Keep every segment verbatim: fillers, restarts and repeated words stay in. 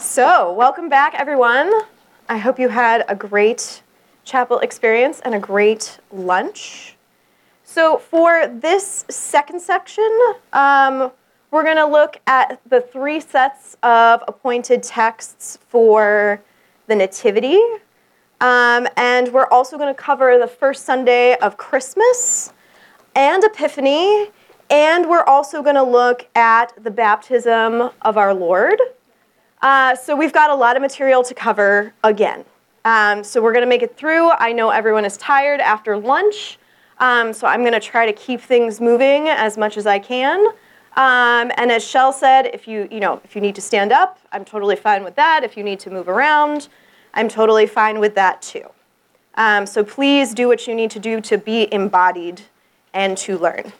So, welcome back, everyone. I hope you had a great chapel experience and a great lunch. So, for this second section, um, we're going to look at the three sets of appointed texts for the Nativity. Um, and we're also going to cover the first Sunday of Christmas and Epiphany. And we're also going to look at the baptism of our Lord. Uh, so we've got a lot of material to cover again. Um, so we're going to make it through. I know everyone is tired after lunch, um, so I'm going to try to keep things moving as much as I can. Um, and as Shell said, if you, you know, if you need to stand up, I'm totally fine with that. If you need to move around, I'm totally fine with that too. Um, so please do what you need to do to be embodied and to learn.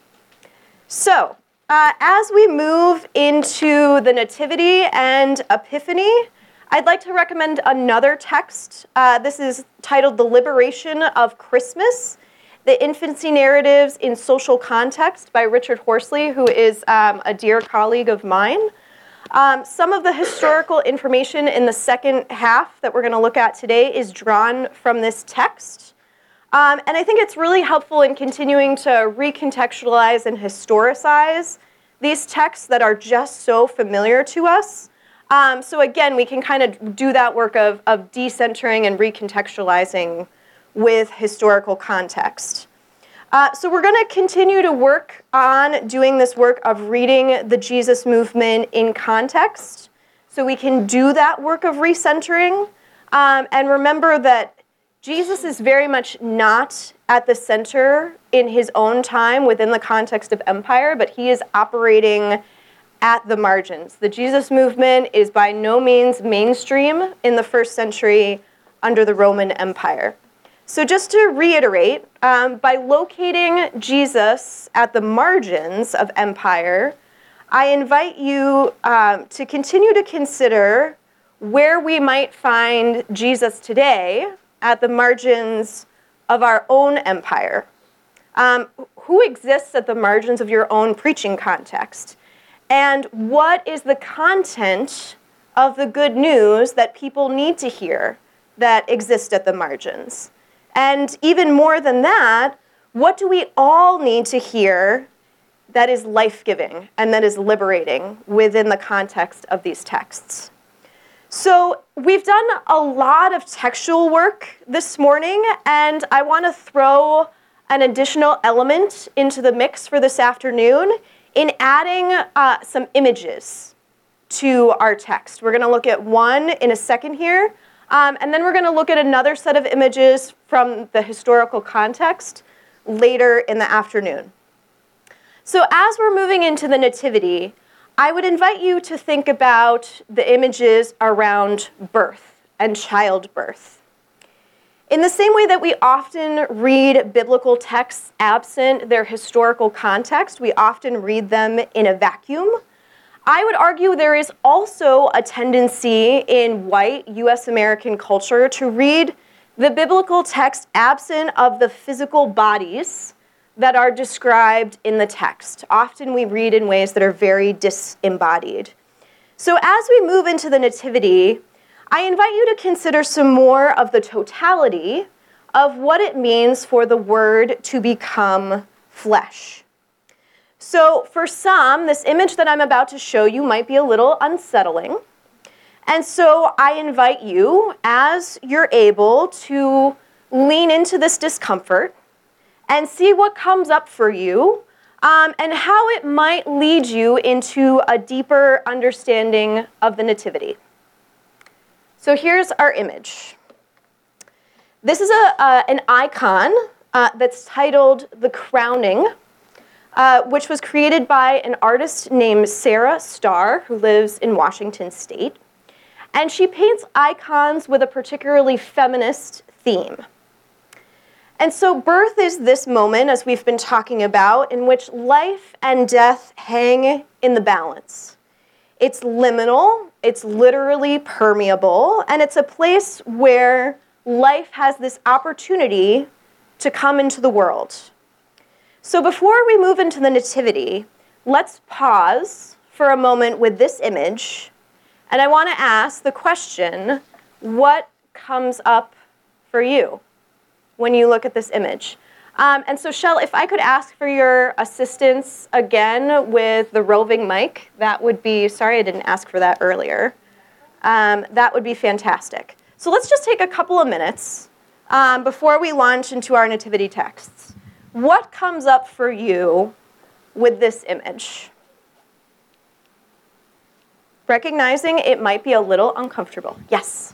So, Uh, as we move into the Nativity and Epiphany, I'd like to recommend another text. Uh, this is titled The Liberation of Christmas, The Infancy Narratives in Social Context by Richard Horsley, who is um, a dear colleague of mine. Um, some of the historical information in the second half that we're going to look at today is drawn from this text. Um, and I think it's really helpful in continuing to recontextualize and historicize these texts that are just so familiar to us. Um, so again, we can kind of do that work of, of decentering and recontextualizing with historical context. Uh, so we're going to continue to work on doing this work of reading the Jesus movement in context. So we can do that work of recentering. Um, and remember that Jesus is very much not at the center in his own time within the context of empire, but he is operating at the margins. The Jesus movement is by no means mainstream in the first century under the Roman Empire. So just to reiterate, um, by locating Jesus at the margins of empire, I invite you um, to continue to consider where we might find Jesus today at the margins of our own empire. Um, who exists at the margins of your own preaching context? And what is the content of the good news that people need to hear that exists at the margins? And even more than that, what do we all need to hear that is life-giving and that is liberating within the context of these texts? So we've done a lot of textual work this morning, and I want to throw an additional element into the mix for this afternoon in adding uh, some images to our text. We're going to look at one in a second here, um, and then we're going to look at another set of images from the historical context later in the afternoon. So as we're moving into the Nativity, I would invite you to think about the images around birth and childbirth. In the same way that we often read biblical texts absent their historical context, we often read them in a vacuum. I would argue there is also a tendency in white U S American culture to read the biblical text absent of the physical bodies that are described in the text. Often we read in ways that are very disembodied. So as we move into the Nativity, I invite you to consider some more of the totality of what it means for the Word to become flesh. So for some, this image that I'm about to show you might be a little unsettling. And so I invite you, as you're able, to lean into this discomfort and see what comes up for you, um, and how it might lead you into a deeper understanding of the Nativity. So here's our image. This is a, uh, an icon uh, that's titled The Crowning, uh, which was created by an artist named Sarah Starr, who lives in Washington State. And she paints icons with a particularly feminist theme. And so birth is this moment, as we've been talking about, in which life and death hang in the balance. It's liminal, it's literally permeable, and it's a place where life has this opportunity to come into the world. So before we move into the Nativity, let's pause for a moment with this image And I want to ask the question, what comes up for you when you look at this image? Um, and so, Shell, if I could ask for your assistance again with the roving mic, that would be, sorry I didn't ask for that earlier. Um, that would be fantastic. So let's just take a couple of minutes um, before we launch into our nativity texts. What comes up for you with this image? Recognizing it might be a little uncomfortable. Yes?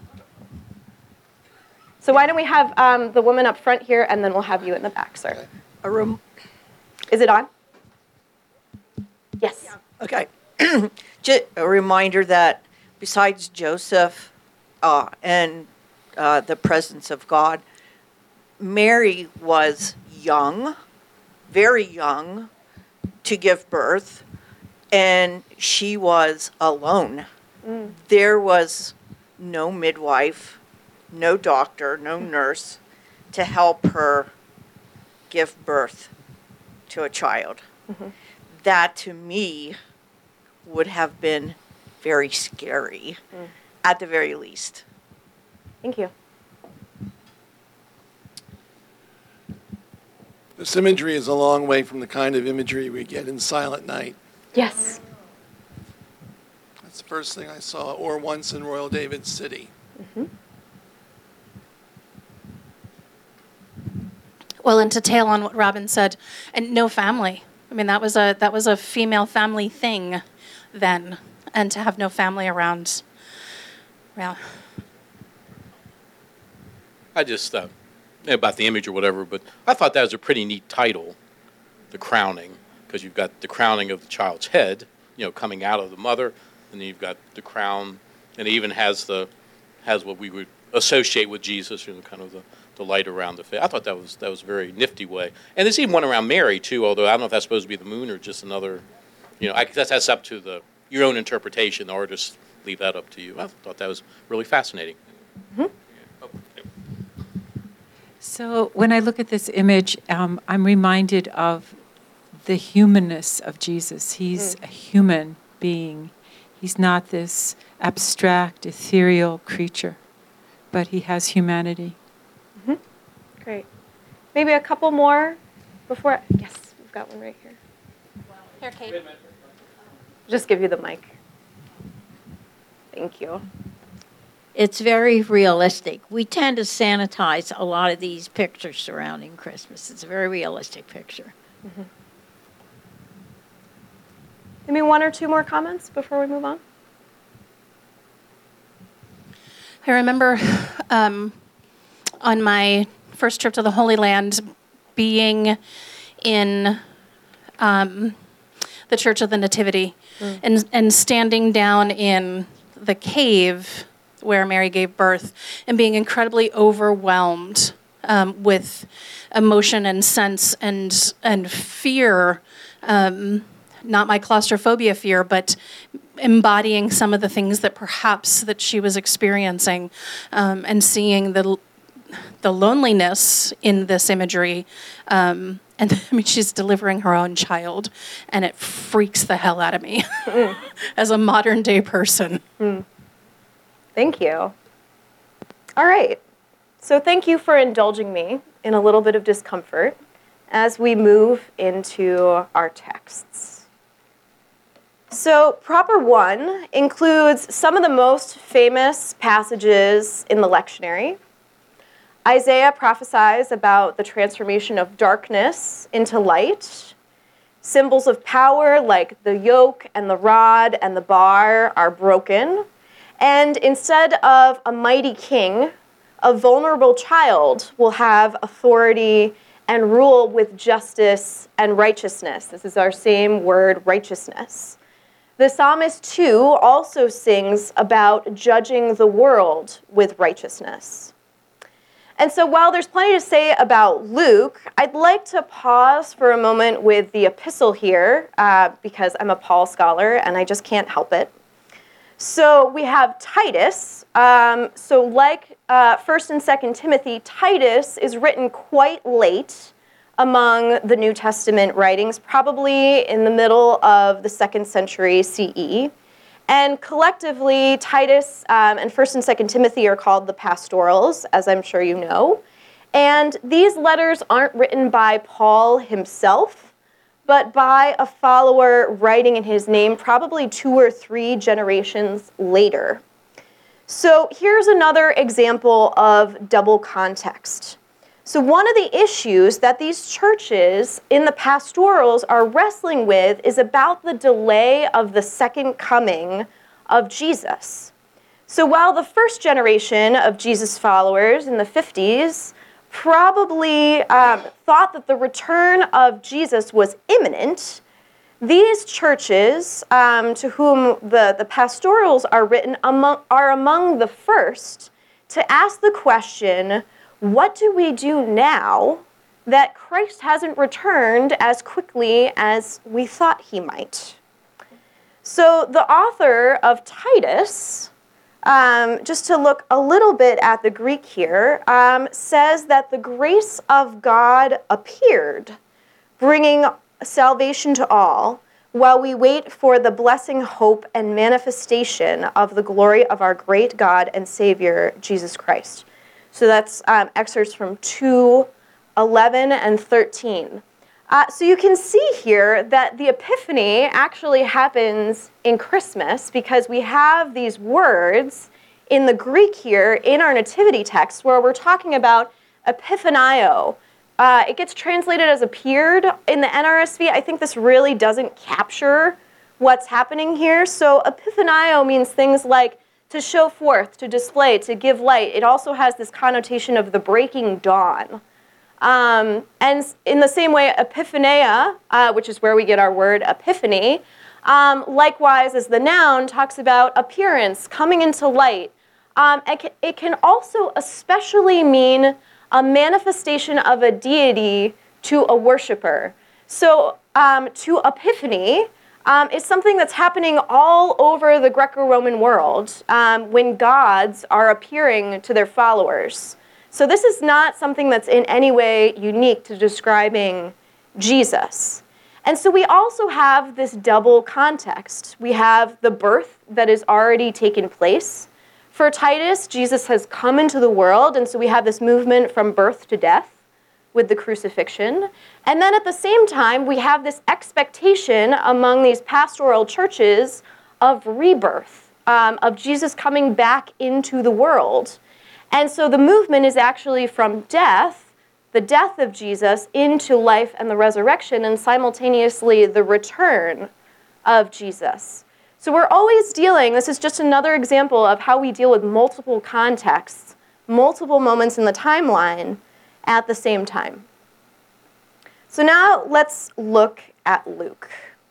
So why don't we have um, the woman up front here, and then we'll have you in the back, sir. A room. Is it on? Yes. Yeah. Okay. Just a reminder that besides Joseph uh, and uh, the presence of God, Mary was young, very young, to give birth, and she was alone. Mm. There was no midwife, no doctor, no nurse to help her give birth to a child. Mm-hmm. That, to me, would have been very scary, mm. at the very least. Thank you. This imagery is a long way from the kind of imagery we get in Silent Night. Yes. That's the first thing I saw, or once in Royal David City. Mm-hmm. Well, and to tail on what Robin said, and no family. I mean, that was a that was a female family thing then, and to have no family around. Well, I just uh, about the image or whatever, but I thought that was a pretty neat title, the crowning, because you've got the crowning of the child's head, you know, coming out of the mother, and then you've got the crown, and it even has the has what we would associate with Jesus, you know, kind of the. the light around the face. I thought that was that was a very nifty way. And there's even one around Mary, too, although I don't know if that's supposed to be the moon or just another, you know, I guess that's up to the your own interpretation. The artists leave that up to you. I thought that was really fascinating. Mm-hmm. Oh, yeah. So when I look at this image, um, I'm reminded of the humanness of Jesus. He's mm. a human being. He's not this abstract, ethereal creature, but he has humanity. Great. Maybe a couple more before. Yes, we've got one right here. Here, Kate. Just give you the mic. Thank you. It's very realistic. We tend to sanitize a lot of these pictures surrounding Christmas. It's a very realistic picture. Mm-hmm. Maybe one or two more comments before we move on. I remember um, on my first trip to the Holy Land, being in um, the Church of the Nativity mm. and, and standing down in the cave where Mary gave birth and being incredibly overwhelmed um, with emotion and sense and, and fear, um, not my claustrophobia fear, but embodying some of the things that perhaps that she was experiencing um, and seeing the the loneliness in this imagery, um, and I mean, she's delivering her own child, and it freaks the hell out of me mm. as a modern day person. Mm. Thank you. All right. So thank you for indulging me in a little bit of discomfort as we move into our texts. So Proper One includes some of the most famous passages in the lectionary. Isaiah prophesies about the transformation of darkness into light. Symbols of power like the yoke and the rod and the bar are broken. And instead of a mighty king, a vulnerable child will have authority and rule with justice and righteousness. This is our same word, righteousness. The psalmist, too, also sings about judging the world with righteousness. And so while there's plenty to say about Luke, I'd like to pause for a moment with the epistle here, uh, because I'm a Paul scholar and I just can't help it. So we have Titus. Um, so like uh, First and Second Timothy, Titus is written quite late among the New Testament writings, probably in the middle of the second century C E. And collectively, Titus um, and First and Second Timothy are called the pastorals, as I'm sure you know. And these letters aren't written by Paul himself, but by a follower writing in his name probably two or three generations later. So here's another example of double context. So one of the issues that these churches in the pastorals are wrestling with is about the delay of the second coming of Jesus. So while the first generation of Jesus followers in the fifties probably um, thought that the return of Jesus was imminent, these churches um, to whom the, the pastorals are written among, are among the first to ask the question, what do we do now that Christ hasn't returned as quickly as we thought he might? So the author of Titus, um, just to look a little bit at the Greek here, um, says that the grace of God appeared, bringing salvation to all, while we wait for the blessing, hope, and manifestation of the glory of our great God and Savior, Jesus Christ. So that's um, excerpts from two, eleven, and thirteen. Uh, so you can see here that the Epiphany actually happens in Christmas because we have these words in the Greek here in our nativity text where we're talking about epiphanio. Uh, it gets translated as appeared in the N R S V. I think this really doesn't capture what's happening here. So epiphanio means things like to show forth, to display, to give light. It also has this connotation of the breaking dawn. Um, and in the same way, epiphania, uh, which is where we get our word epiphany, um, likewise as the noun talks about appearance, coming into light. Um, it, can, it can also especially mean a manifestation of a deity to a worshiper. So um, to epiphany um, is something that's happening all over the Greco-Roman world um, when gods are appearing to their followers. So this is not something that's in any way unique to describing Jesus. And so we also have this double context. We have the birth that has already taken place. For Titus, Jesus has come into the world, and so we have this movement from birth to death with the crucifixion. And then at the same time, we have this expectation among these pastoral churches of rebirth, um, of Jesus coming back into the world. And so the movement is actually from death, the death of Jesus, into life and the resurrection, and simultaneously the return of Jesus. So we're always dealing, this is just another example of how we deal with multiple contexts, multiple moments in the timeline at the same time. So now let's look at Luke.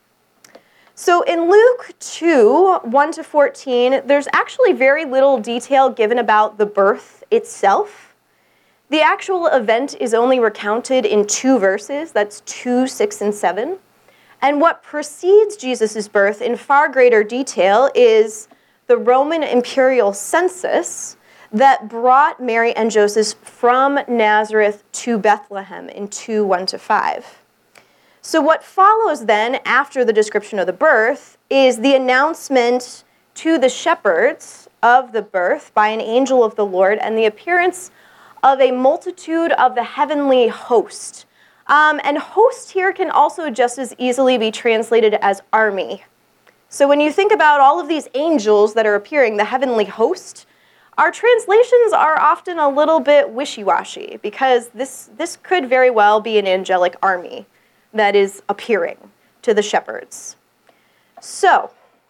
So in Luke two, one to fourteen, there's actually very little detail given about the birth itself. The actual event is only recounted in two verses, that's two, six, and seven. And what precedes Jesus' birth in far greater detail is the Roman imperial census that brought Mary and Joseph from Nazareth to Bethlehem in two, one to five. So what follows then, after the description of the birth, is the announcement to the shepherds of the birth by an angel of the Lord and the appearance of a multitude of the heavenly host. Um, and host here can also just as easily be translated as army. So when you think about all of these angels that are appearing, the heavenly host, our translations are often a little bit wishy-washy because this, this could very well be an angelic army that is appearing to the shepherds. So,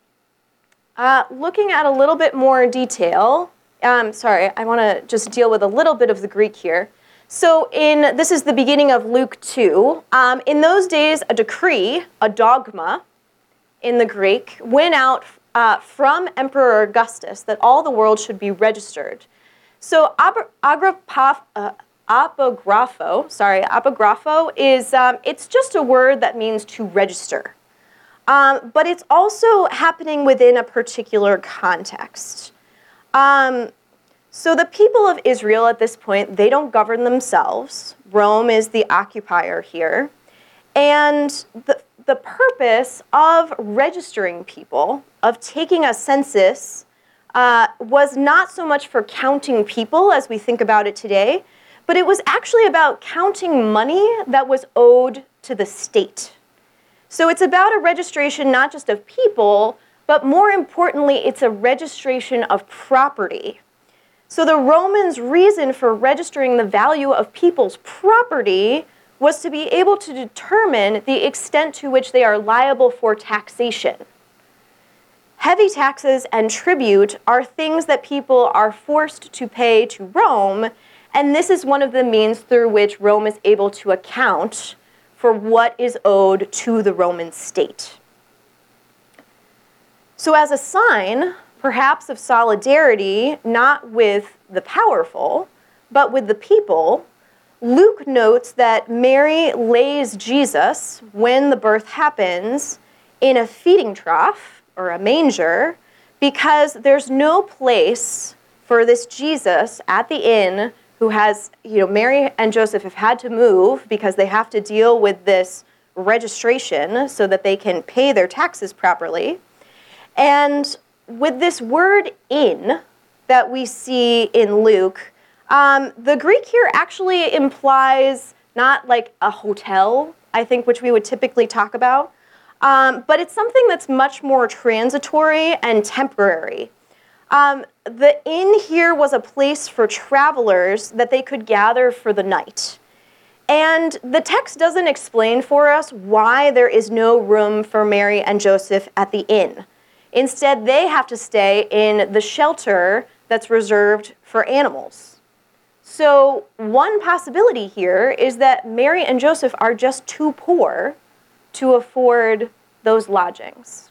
uh, looking at a little bit more detail, um, sorry, I want to just deal with a little bit of the Greek here. So in, this is the beginning of Luke two. Um, in those days, a decree, a dogma in the Greek, went out uh, from Emperor Augustus that all the world should be registered. So Agrippa, uh, apographo, sorry, apographo is, um, it's just a word that means to register. Um, but it's also happening within a particular context. Um, so the people of Israel at this point, they don't govern themselves. Rome is the occupier here. And the, the purpose of registering people, of taking a census uh, was not so much for counting people as we think about it today, but it was actually about counting money that was owed to the state. So it's about a registration not just of people, but more importantly, it's a registration of property. So the Romans' reason for registering the value of people's property was to be able to determine the extent to which they are liable for taxation. Heavy taxes and tribute are things that people are forced to pay to Rome, and this is one of the means through which Rome is able to account for what is owed to the Roman state. So as a sign, perhaps of solidarity, not with the powerful, but with the people, Luke notes that Mary lays Jesus, when the birth happens, in a feeding trough, or a manger, because there's no place for this Jesus at the inn who has, you know, Mary and Joseph have had to move because they have to deal with this registration so that they can pay their taxes properly. And with this word inn that we see in Luke, um, the Greek here actually implies not like a hotel, I think, which we would typically talk about, um, but it's something that's much more transitory and temporary. Um, the inn here was a place for travelers that they could gather for the night. And the text doesn't explain for us why there is no room for Mary and Joseph at the inn. Instead, they have to stay in the shelter that's reserved for animals. So one possibility here is that Mary and Joseph are just too poor to afford those lodgings.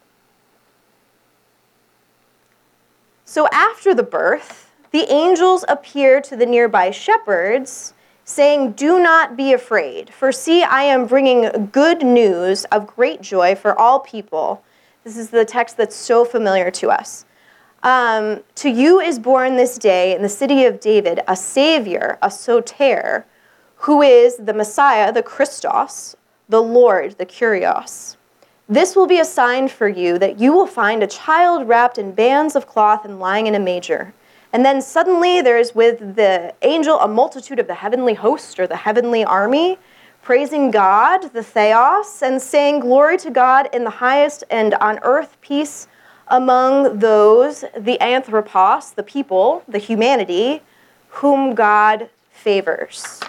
So after the birth, the angels appear to the nearby shepherds, saying, "Do not be afraid, for see, I am bringing good news of great joy for all people." This is the text that's so familiar to us. Um, to you is born this day in the city of David a Savior, a Soter, who is the Messiah, the Christos, the Lord, the Kyrios. This will be a sign for you that you will find a child wrapped in bands of cloth and lying in a manger. And then suddenly there is with the angel a multitude of the heavenly host, or the heavenly army, praising God, the Theos, and saying, "Glory to God in the highest, and on earth peace among those," the anthropos, the people, the humanity, "whom God favors."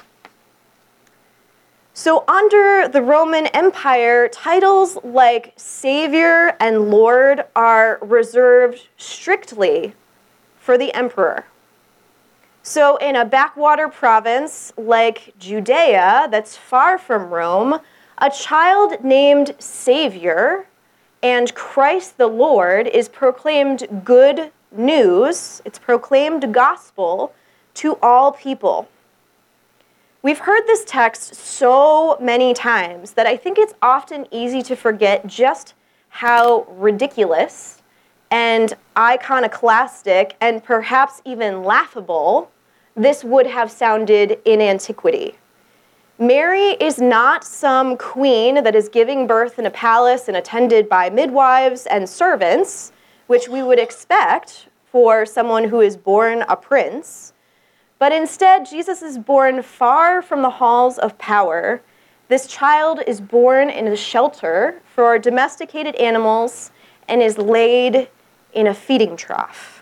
So under the Roman Empire, titles like Savior and Lord are reserved strictly for the emperor. So in a backwater province like Judea that's far from Rome, a child named Savior and Christ the Lord is proclaimed good news, it's proclaimed gospel to all people. We've heard this text so many times that I think it's often easy to forget just how ridiculous and iconoclastic and perhaps even laughable this would have sounded in antiquity. Mary is not some queen that is giving birth in a palace and attended by midwives and servants, which we would expect for someone who is born a prince. But instead, Jesus is born far from the halls of power. This child is born in a shelter for domesticated animals and is laid in a feeding trough.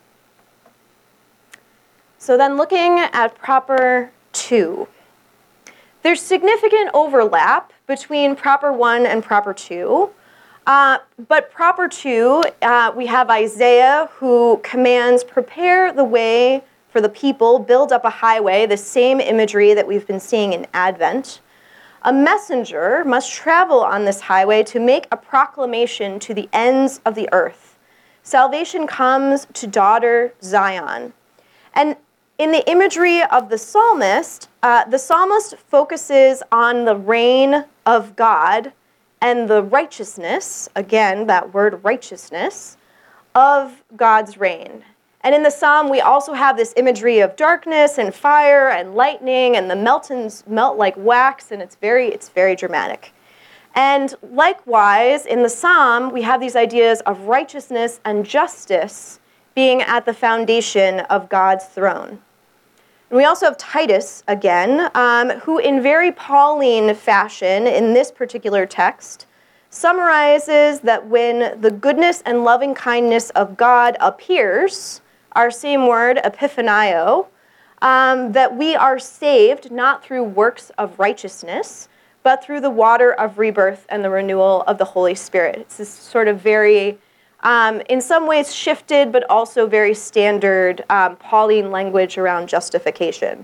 So then looking at proper two. There's significant overlap between proper one and proper two. Uh, but proper two, uh, we have Isaiah who commands, "Prepare the way for the people, build up a highway," the same imagery that we've been seeing in Advent. A messenger must travel on this highway to make a proclamation to the ends of the earth. Salvation comes to daughter Zion. And in the imagery of the psalmist, uh, the psalmist focuses on the reign of God and the righteousness, again, that word righteousness, of God's reign. And in the psalm, we also have this imagery of darkness and fire and lightning, and the mountains melt like wax, and it's very, it's very dramatic. And likewise, in the psalm, we have these ideas of righteousness and justice being at the foundation of God's throne. And we also have Titus again, um, who in very Pauline fashion in this particular text summarizes that when the goodness and loving kindness of God appears, our same word, epiphanio, um, that we are saved not through works of righteousness, but through the water of rebirth and the renewal of the Holy Spirit. It's this sort of very, um, in some ways shifted, but also very standard um, Pauline language around justification.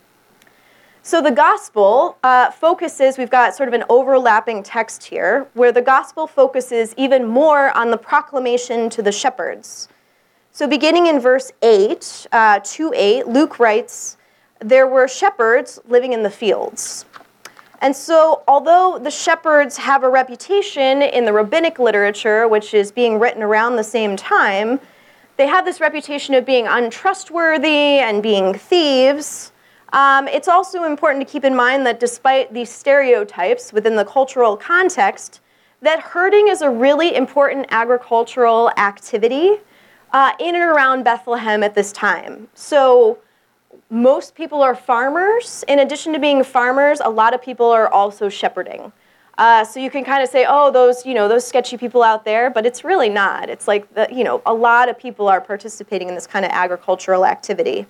So the gospel uh, focuses, we've got sort of an overlapping text here, where the gospel focuses even more on the proclamation to the shepherds. So beginning in verse eight, uh, two eight, Luke writes, "There were shepherds living in the fields." And so although the shepherds have a reputation in the rabbinic literature, which is being written around the same time, they have this reputation of being untrustworthy and being thieves. Um, it's also important to keep in mind that despite these stereotypes within the cultural context, that herding is a really important agricultural activity uh, in and around Bethlehem at this time. So most people are farmers. In addition to being farmers, a lot of people are also shepherding. Uh, so you can kind of say, oh, those, you know, those sketchy people out there, but it's really not. It's like, the, you know, a lot of people are participating in this kind of agricultural activity.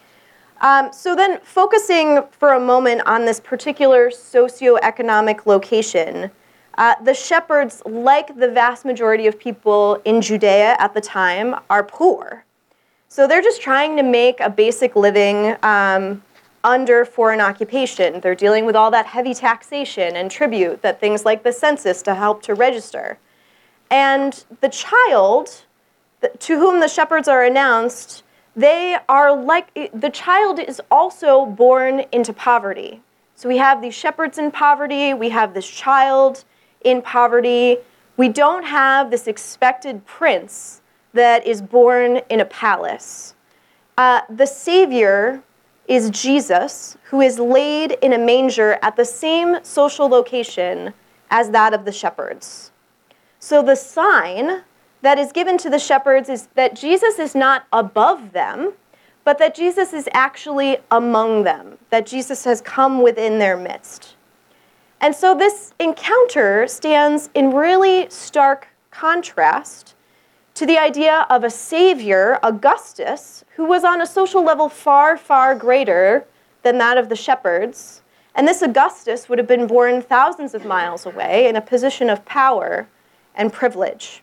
Um, so then focusing for a moment on this particular socioeconomic location, uh, the shepherds, like the vast majority of people in Judea at the time, are poor. So they're just trying to make a basic living um, under foreign occupation. They're dealing with all that heavy taxation and tribute that things like the census to help to register. And the child to whom the shepherds are announced, they are like, the child is also born into poverty. So we have these shepherds in poverty, we have this child in poverty. We don't have this expected prince that is born in a palace. Uh, the Savior is Jesus, who is laid in a manger at the same social location as that of the shepherds. So the sign that is given to the shepherds is that Jesus is not above them, but that Jesus is actually among them, that Jesus has come within their midst. And so this encounter stands in really stark contrast to the idea of a savior, Augustus, who was on a social level far, far greater than that of the shepherds. And this Augustus would have been born thousands of miles away in a position of power and privilege.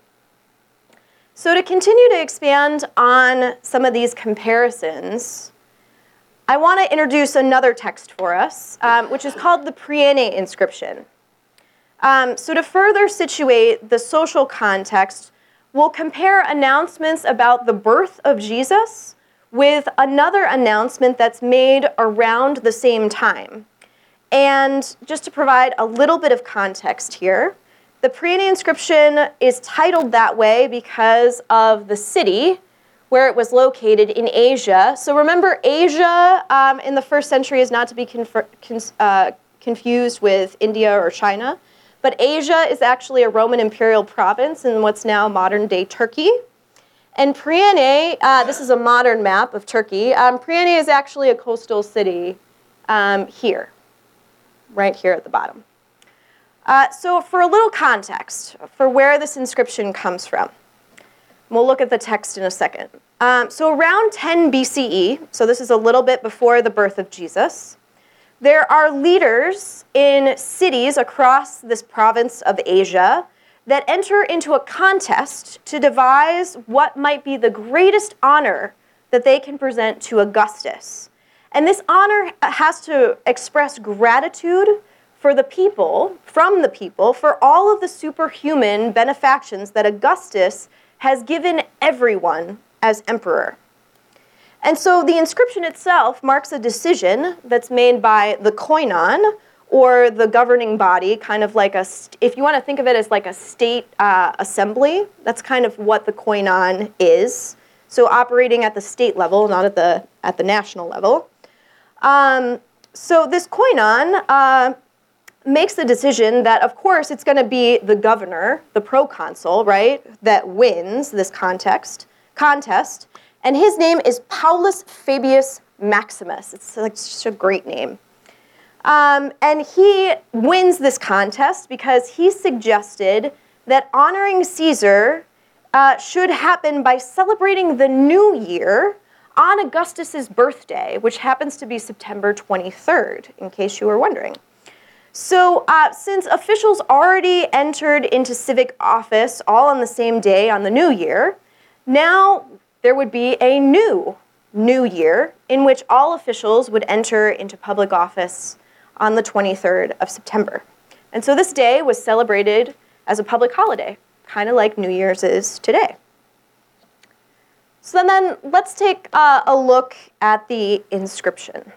So to continue to expand on some of these comparisons, I want to introduce another text for us, um, which is called the Priene inscription. Um, so to further situate the social context, we'll compare announcements about the birth of Jesus with another announcement that's made around the same time. And just to provide a little bit of context here, the Priene inscription is titled that way because of the city where it was located in Asia. So remember, Asia um, in the first century is not to be confer- cons- uh, confused with India or China, but Asia is actually a Roman imperial province in what's now modern-day Turkey. And Priene, uh, this is a modern map of Turkey. Um, Priene is actually a coastal city um, here, right here at the bottom. Uh, so for a little context for where this inscription comes from, we'll look at the text in a second. Um, so around ten B C E, so this is a little bit before the birth of Jesus, there are leaders in cities across this province of Asia that enter into a contest to devise what might be the greatest honor that they can present to Augustus. And this honor has to express gratitude for the people, from the people, for all of the superhuman benefactions that Augustus has given everyone as emperor. And so the inscription itself marks a decision that's made by the koinon, or the governing body, kind of like a, if you want to think of it as like a state uh, assembly, that's kind of what the koinon is. So operating at the state level, not at the, at the national level. Um, so this koinon uh, makes the decision that, of course, it's going to be the governor, the proconsul, right, that wins this context, contest. And his name is Paulus Fabius Maximus. It's like such a great name. Um, and he wins this contest because he suggested that honoring Caesar uh, should happen by celebrating the new year on Augustus's birthday, which happens to be September twenty-third, in case you were wondering. So uh, since officials already entered into civic office all on the same day on the new year, now there would be a new new year in which all officials would enter into public office on the twenty-third of September. And so this day was celebrated as a public holiday, kind of like New Year's is today. So then let's take uh, a look at the inscription.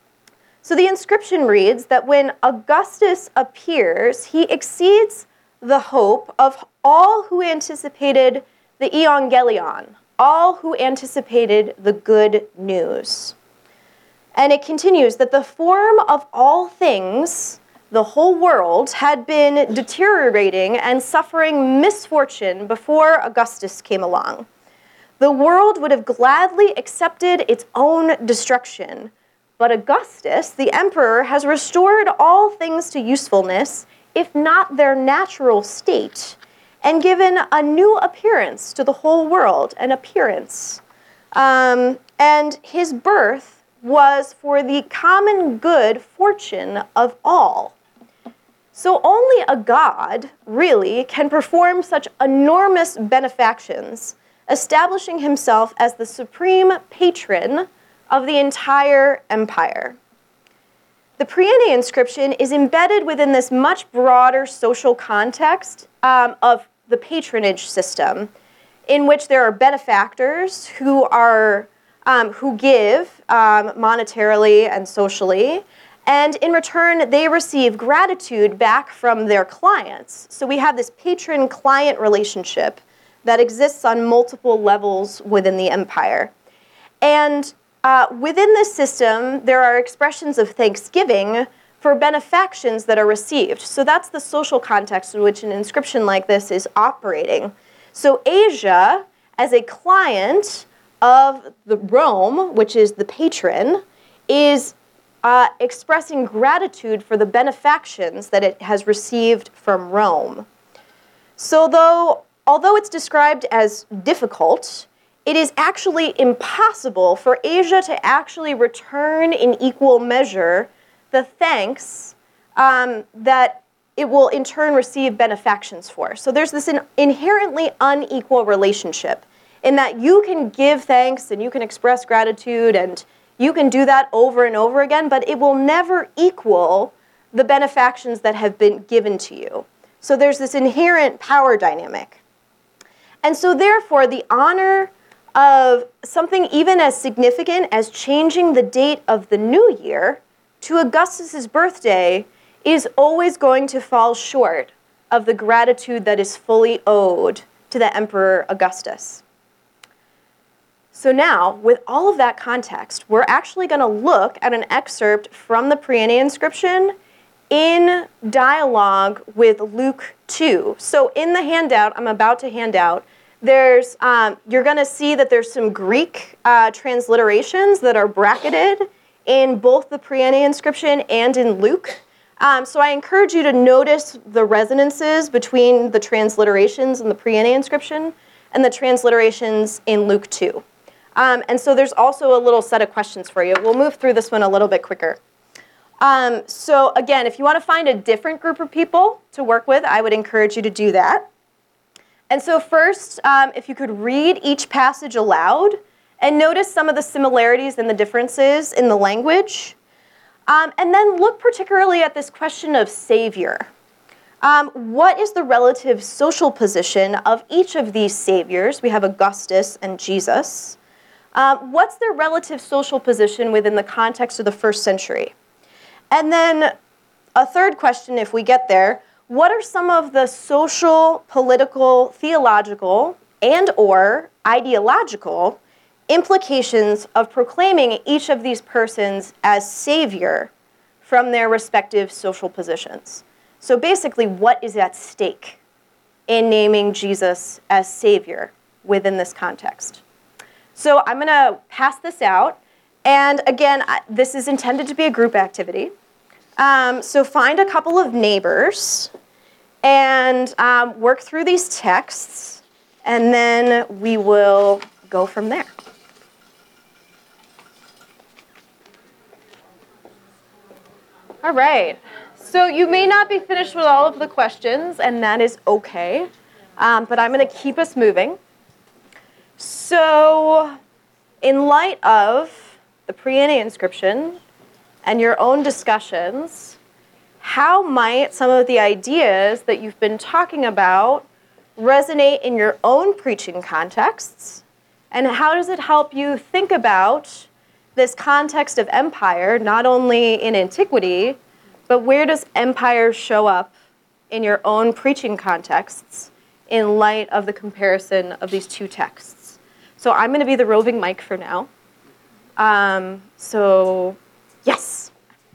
So the inscription reads that when Augustus appears, he exceeds the hope of all who anticipated the Evangelion, all who anticipated the good news. And it continues that the form of all things, the whole world, had been deteriorating and suffering misfortune before Augustus came along. The world would have gladly accepted its own destruction, but Augustus, the emperor, has restored all things to usefulness, if not their natural state, and given a new appearance to the whole world, an appearance. Um, and his birth was for the common good fortune of all. So only a god, really, can perform such enormous benefactions, establishing himself as the supreme patron of the entire empire. The Priene inscription is embedded within this much broader social context um, of the patronage system, in which there are benefactors who are um, who give um, monetarily and socially, and in return they receive gratitude back from their clients. So we have this patron-client relationship that exists on multiple levels within the empire. And uh, within this system, there are expressions of thanksgiving for benefactions that are received. So that's the social context in which an inscription like this is operating. So Asia, as a client of the Rome, which is the patron, is uh, expressing gratitude for the benefactions that it has received from Rome. So though Although it's described as difficult, it is actually impossible for Asia to actually return in equal measure the thanks um, that it will in turn receive benefactions for. So there's this in- inherently unequal relationship in that you can give thanks and you can express gratitude and you can do that over and over again, but it will never equal the benefactions that have been given to you. So there's this inherent power dynamic. And so therefore, the honor of something even as significant as changing the date of the new year to Augustus's birthday is always going to fall short of the gratitude that is fully owed to the Emperor Augustus. So now, with all of that context, we're actually going to look at an excerpt from the Priene inscription in dialogue with Luke two. So in the handout I'm about to hand out, there's um, you're going to see that there's some Greek uh, transliterations that are bracketed in both the Priene inscription and in Luke. Um, so I encourage you to notice the resonances between the transliterations in the Priene inscription and the transliterations in Luke two. Um, and so there's also a little set of questions for you. We'll move through this one a little bit quicker. Um, so again, if you want to find a different group of people to work with, I would encourage you to do that. And so first, um, if you could read each passage aloud and notice some of the similarities and the differences in the language. Um, and then look particularly at this question of savior. Um, what is the relative social position of each of these saviors? We have Augustus and Jesus. Um, what's their relative social position within the context of the first century? And then a third question, if we get there, what are some of the social, political, theological, and or ideological implications of proclaiming each of these persons as savior from their respective social positions. So basically, what is at stake in naming Jesus as Savior within this context? So I'm going to pass this out. And again, this is intended to be a group activity. Um, so find a couple of neighbors and um, work through these texts, and then we will go from there. All right. So you may not be finished with all of the questions, and that is okay. Um, but I'm going to keep us moving. So in light of the pre-N A inscription and your own discussions, how might some of the ideas that you've been talking about resonate in your own preaching contexts? And how does it help you think about this context of empire, not only in antiquity, but where does empire show up in your own preaching contexts in light of the comparison of these two texts? So I'm going to be the roving mic for now. Um, so, yes.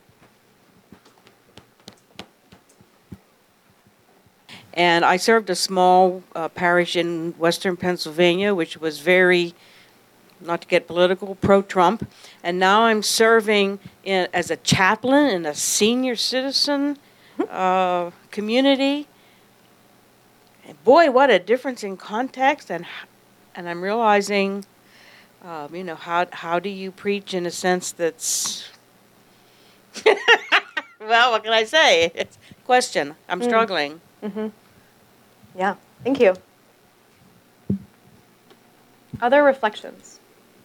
And I served a small uh, parish in western Pennsylvania, which was very, not to get political, pro-Trump. And now I'm serving in, as a chaplain in a senior citizen uh, community. And boy, what a difference in context. And and I'm realizing, um, you know, how how do you preach in a sense that's, well, what can I say? It's a question. I'm struggling. Mm-hmm. Yeah, thank you. Other reflections?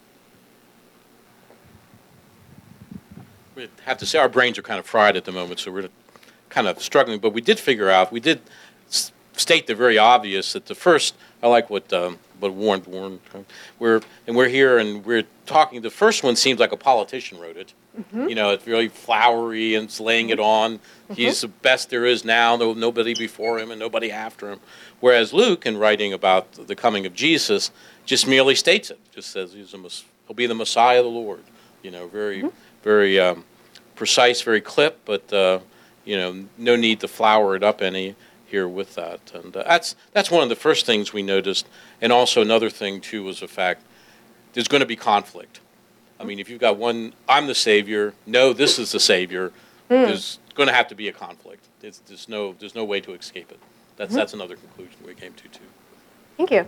We have to say our brains are kind of fried at the moment, so we're kind of struggling. But we did figure out, we did s- state the very obvious that the first, I like what um, what Warren, Warren, we're and we're here and we're talking. The first one seems like a politician wrote it. Mm-hmm. You know, it's really flowery and it's laying it on. Mm-hmm. He's the best there is now. No, nobody before him and nobody after him. Whereas Luke, in writing about the coming of Jesus, just merely states it. Just says he's a, he'll be the Messiah of the Lord. You know, very, mm-hmm. very um, precise, very clip, but uh, you know, no need to flower it up any here with that. And uh, that's that's one of the first things we noticed. And also another thing too was the fact there's going to be conflict. I mean, if you've got one, I'm the Savior. No, this is the Savior. Mm. There's going to have to be a conflict. There's, there's no there's no way to escape it. That's mm-hmm. that's another conclusion we came to too. Thank you.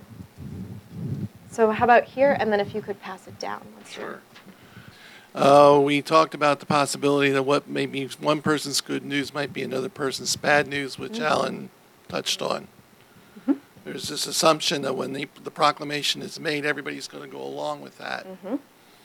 So how about here, and then if you could pass it down. Sure. Uh, we talked about the possibility that what may be one person's good news might be another person's bad news, which mm-hmm. Alan touched on. Mm-hmm. There's this assumption that when the, the proclamation is made, everybody's going to go along with that. Mm-hmm.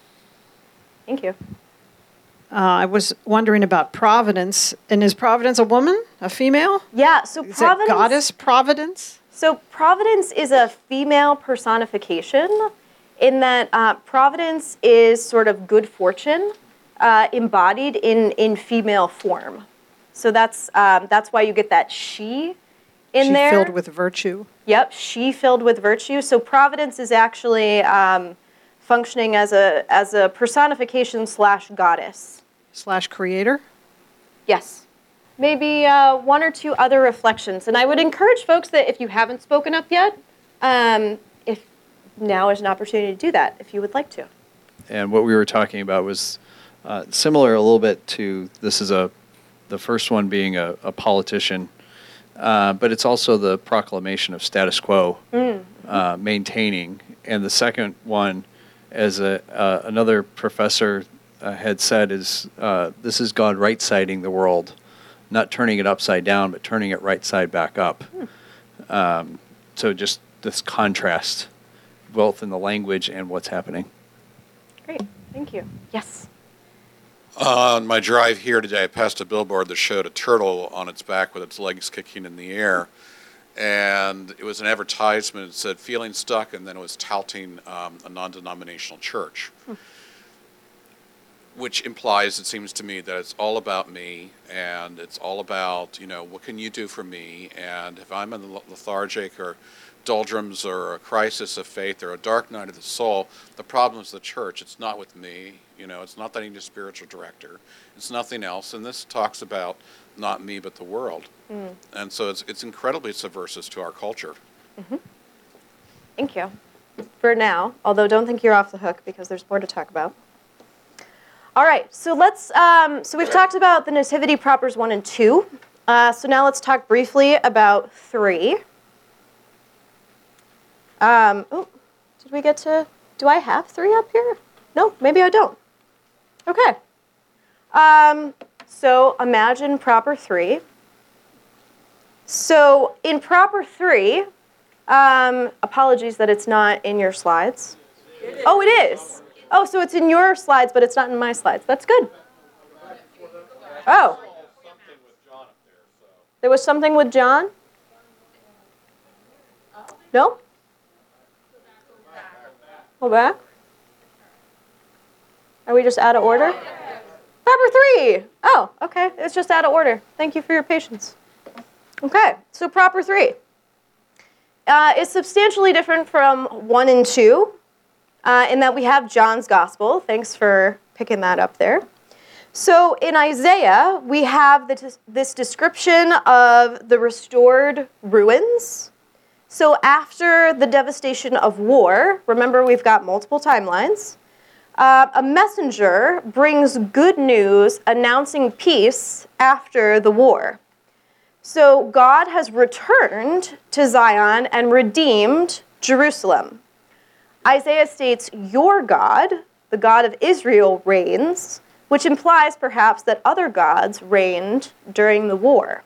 Thank you. Uh, I was wondering about Providence. And is Providence a woman, a female? Yeah, so is Providence... It goddess Providence? So Providence is a female personification in that uh, Providence is sort of good fortune uh, embodied in, in female form. So that's um, that's why you get that she in she there. She filled with virtue. Yep, she filled with virtue. So Providence is actually um, functioning as a as a personification slash goddess. Slash creator? Yes. Maybe uh, one or two other reflections. And I would encourage folks that if you haven't spoken up yet, um, if now is an opportunity to do that, if you would like to. And what we were talking about was uh, similar a little bit to, this is a the first one being a, a politician, uh, but it's also the proclamation of status quo, mm. uh, maintaining. And the second one, as a uh, another professor uh, had said, is uh, this is God right-siding the world. Not turning it upside down, but turning it right side back up. Hmm. Um, so just this contrast, both in the language and what's happening. Great, thank you. Yes? Uh, on my drive here today, I passed a billboard that showed a turtle on its back with its legs kicking in the air. And it was an advertisement that said, feeling stuck, and then it was touting um, a non-denominational church. Hmm. Which implies, it seems to me, that it's all about me, and it's all about, you know, what can you do for me? And if I'm lethargic or doldrums or a crisis of faith or a dark night of the soul, the problem is the church. It's not with me. You know, it's not that I need a spiritual director. It's nothing else. And this talks about not me, but the world. Mm. And so it's it's incredibly subversive to our culture. Mm-hmm. Thank you. For now, although don't think you're off the hook because there's more to talk about. All right, so let's, um, so we've talked about the nativity propers one and two. Uh, so now let's talk briefly about three. Um, oh, did we get to, do I have three up here? No, maybe I don't. Okay. Um, so imagine proper three. So in proper three, um, apologies that it's not in your slides. Oh, it is. Oh, so it's in your slides, but it's not in my slides. That's good. Oh. There was something with John? No? Go back. Are we just out of order? Proper three. Oh, okay. It's just out of order. Thank you for your patience. Okay, so proper three uh, is substantially different from one and two uh, in that we have John's gospel. Thanks for picking that up there. So in Isaiah, we have the, this description of the restored ruins. So after the devastation of war, remember we've got multiple timelines, uh, a messenger brings good news announcing peace after the war. So God has returned to Zion and redeemed Jerusalem. Isaiah states, your God, the God of Israel, reigns, which implies perhaps that other gods reigned during the war.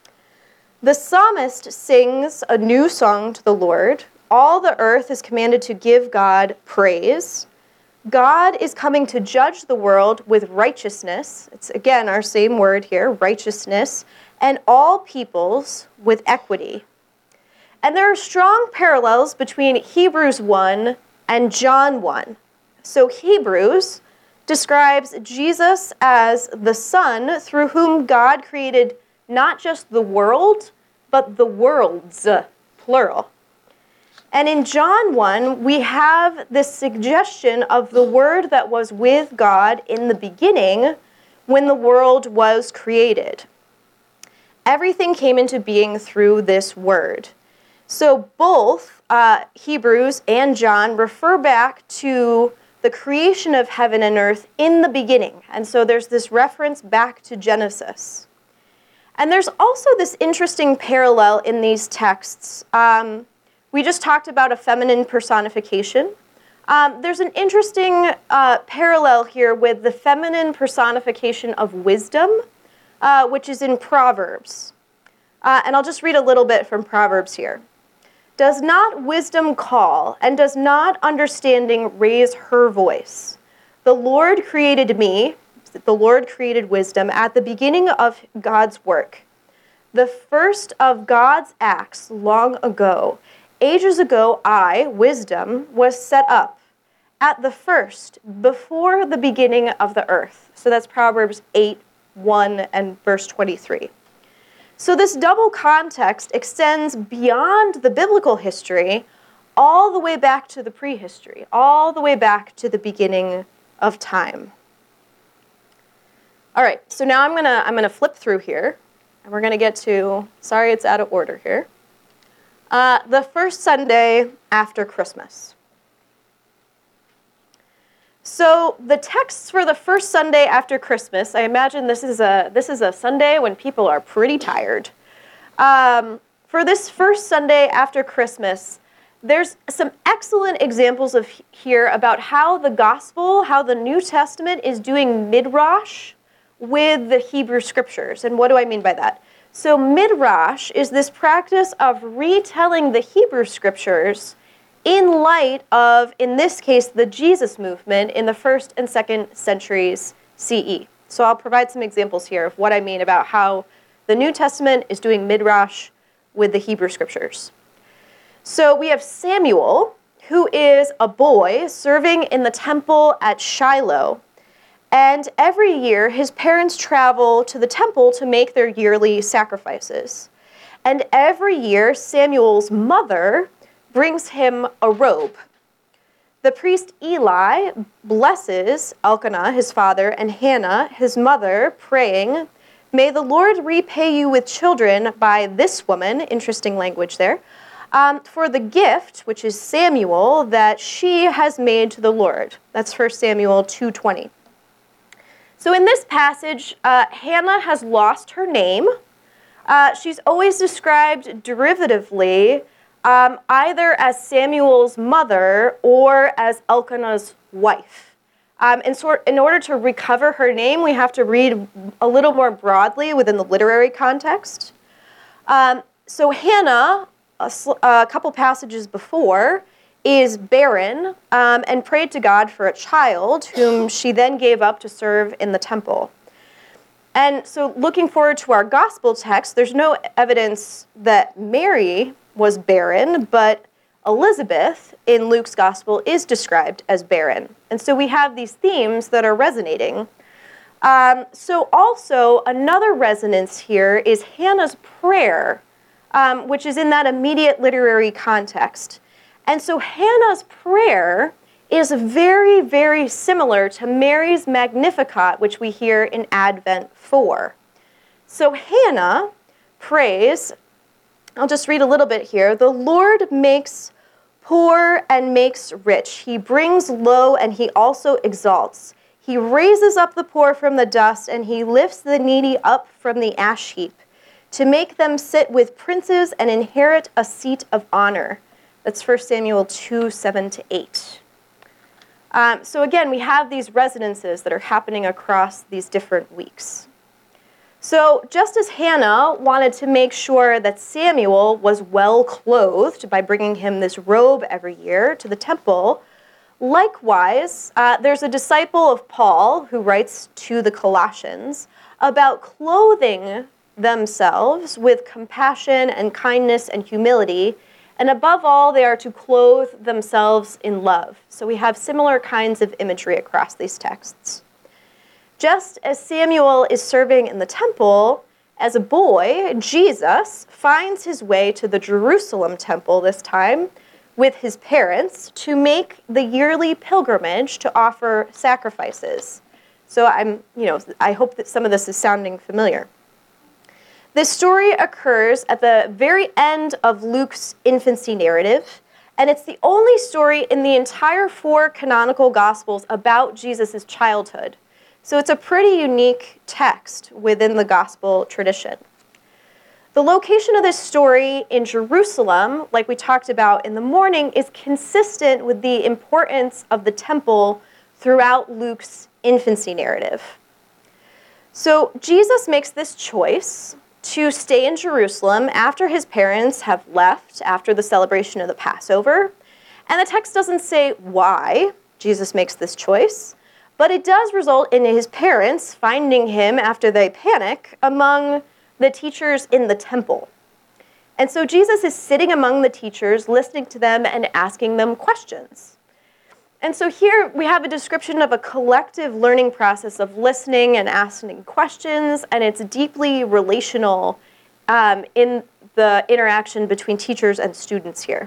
The psalmist sings a new song to the Lord. All the earth is commanded to give God praise. God is coming to judge the world with righteousness. It's, again, our same word here, righteousness, and all peoples with equity. And there are strong parallels between Hebrews one and John one. So Hebrews describes Jesus as the Son through whom God created not just the world, but the worlds, plural. And in John one, we have this suggestion of the Word that was with God in the beginning when the world was created. Everything came into being through this Word. So both uh, Hebrews and John refer back to the creation of heaven and earth in the beginning. And so there's this reference back to Genesis. And there's also this interesting parallel in these texts. Um, we just talked about a feminine personification. Um, there's an interesting uh, parallel here with the feminine personification of wisdom, uh, which is in Proverbs. Uh, and I'll just read a little bit from Proverbs here. Does not wisdom call, and does not understanding raise her voice? The Lord created me, the Lord created wisdom at the beginning of God's work. The first of God's acts long ago, ages ago I, wisdom, was set up at the first, before the beginning of the earth. So that's Proverbs eight, one and verse twenty-three. So this double context extends beyond the biblical history all the way back to the prehistory, all the way back to the beginning of time. All right, so now I'm gonna I'm gonna flip through here, and we're gonna get to, sorry it's out of order here, uh, the first Sunday after Christmas. So the texts for the first Sunday after Christmas, I imagine this is a this is a Sunday when people are pretty tired. Um, for this first Sunday after Christmas, there's some excellent examples of here about how the gospel, how the New Testament is doing midrash with the Hebrew scriptures. And what do I mean by that? So midrash is this practice of retelling the Hebrew scriptures in light of, in this case, the Jesus movement in the first and second centuries C E. So I'll provide some examples here of what I mean about how the New Testament is doing midrash with the Hebrew scriptures. So we have Samuel, who is a boy serving in the temple at Shiloh. And every year, his parents travel to the temple to make their yearly sacrifices. And every year, Samuel's mother brings him a robe. The priest Eli blesses Elkanah, his father, and Hannah, his mother, praying, "May the Lord repay you with children by this woman," interesting language there, um, "for the gift," which is Samuel, "that she has made to the Lord." That's First Samuel two twenty. So in this passage, uh, Hannah has lost her name. Uh, she's always described derivatively, um, either as Samuel's mother or as Elkanah's wife. Um, and so in order to recover her name, we have to read a little more broadly within the literary context. Um, so Hannah, a, sl- a couple passages before, is barren um, and prayed to God for a child whom she then gave up to serve in the temple. And so looking forward to our gospel text, there's no evidence that Mary was barren, but Elizabeth in Luke's gospel is described as barren. And so we have these themes that are resonating. Um, so also another resonance here is Hannah's prayer, um, which is in that immediate literary context. And so Hannah's prayer is very, very similar to Mary's Magnificat, which we hear in Advent four. So Hannah prays, I'll just read a little bit here. "The Lord makes poor and makes rich. He brings low and he also exalts. He raises up the poor from the dust and he lifts the needy up from the ash heap to make them sit with princes and inherit a seat of honor." That's First Samuel two, seven to eight. Um, so again, we have these resonances that are happening across these different weeks. So just as Hannah wanted to make sure that Samuel was well clothed by bringing him this robe every year to the temple, likewise, uh, there's a disciple of Paul who writes to the Colossians about clothing themselves with compassion and kindness and humility. And above all, they are to clothe themselves in love. So we have similar kinds of imagery across these texts. Just as Samuel is serving in the temple, as a boy, Jesus finds his way to the Jerusalem temple this time with his parents to make the yearly pilgrimage to offer sacrifices. So I'm, you know, I hope that some of this is sounding familiar. This story occurs at the very end of Luke's infancy narrative, and it's the only story in the entire four canonical Gospels about Jesus' childhood. So it's a pretty unique text within the Gospel tradition. The location of this story in Jerusalem, like we talked about in the morning, is consistent with the importance of the temple throughout Luke's infancy narrative. So Jesus makes this choice to stay in Jerusalem after his parents have left after the celebration of the Passover. And the text doesn't say why Jesus makes this choice, but it does result in his parents finding him after they panic among the teachers in the temple. And so Jesus is sitting among the teachers, listening to them and asking them questions. And so here we have a description of a collective learning process of listening and asking questions, and it's deeply relational um, in the interaction between teachers and students here.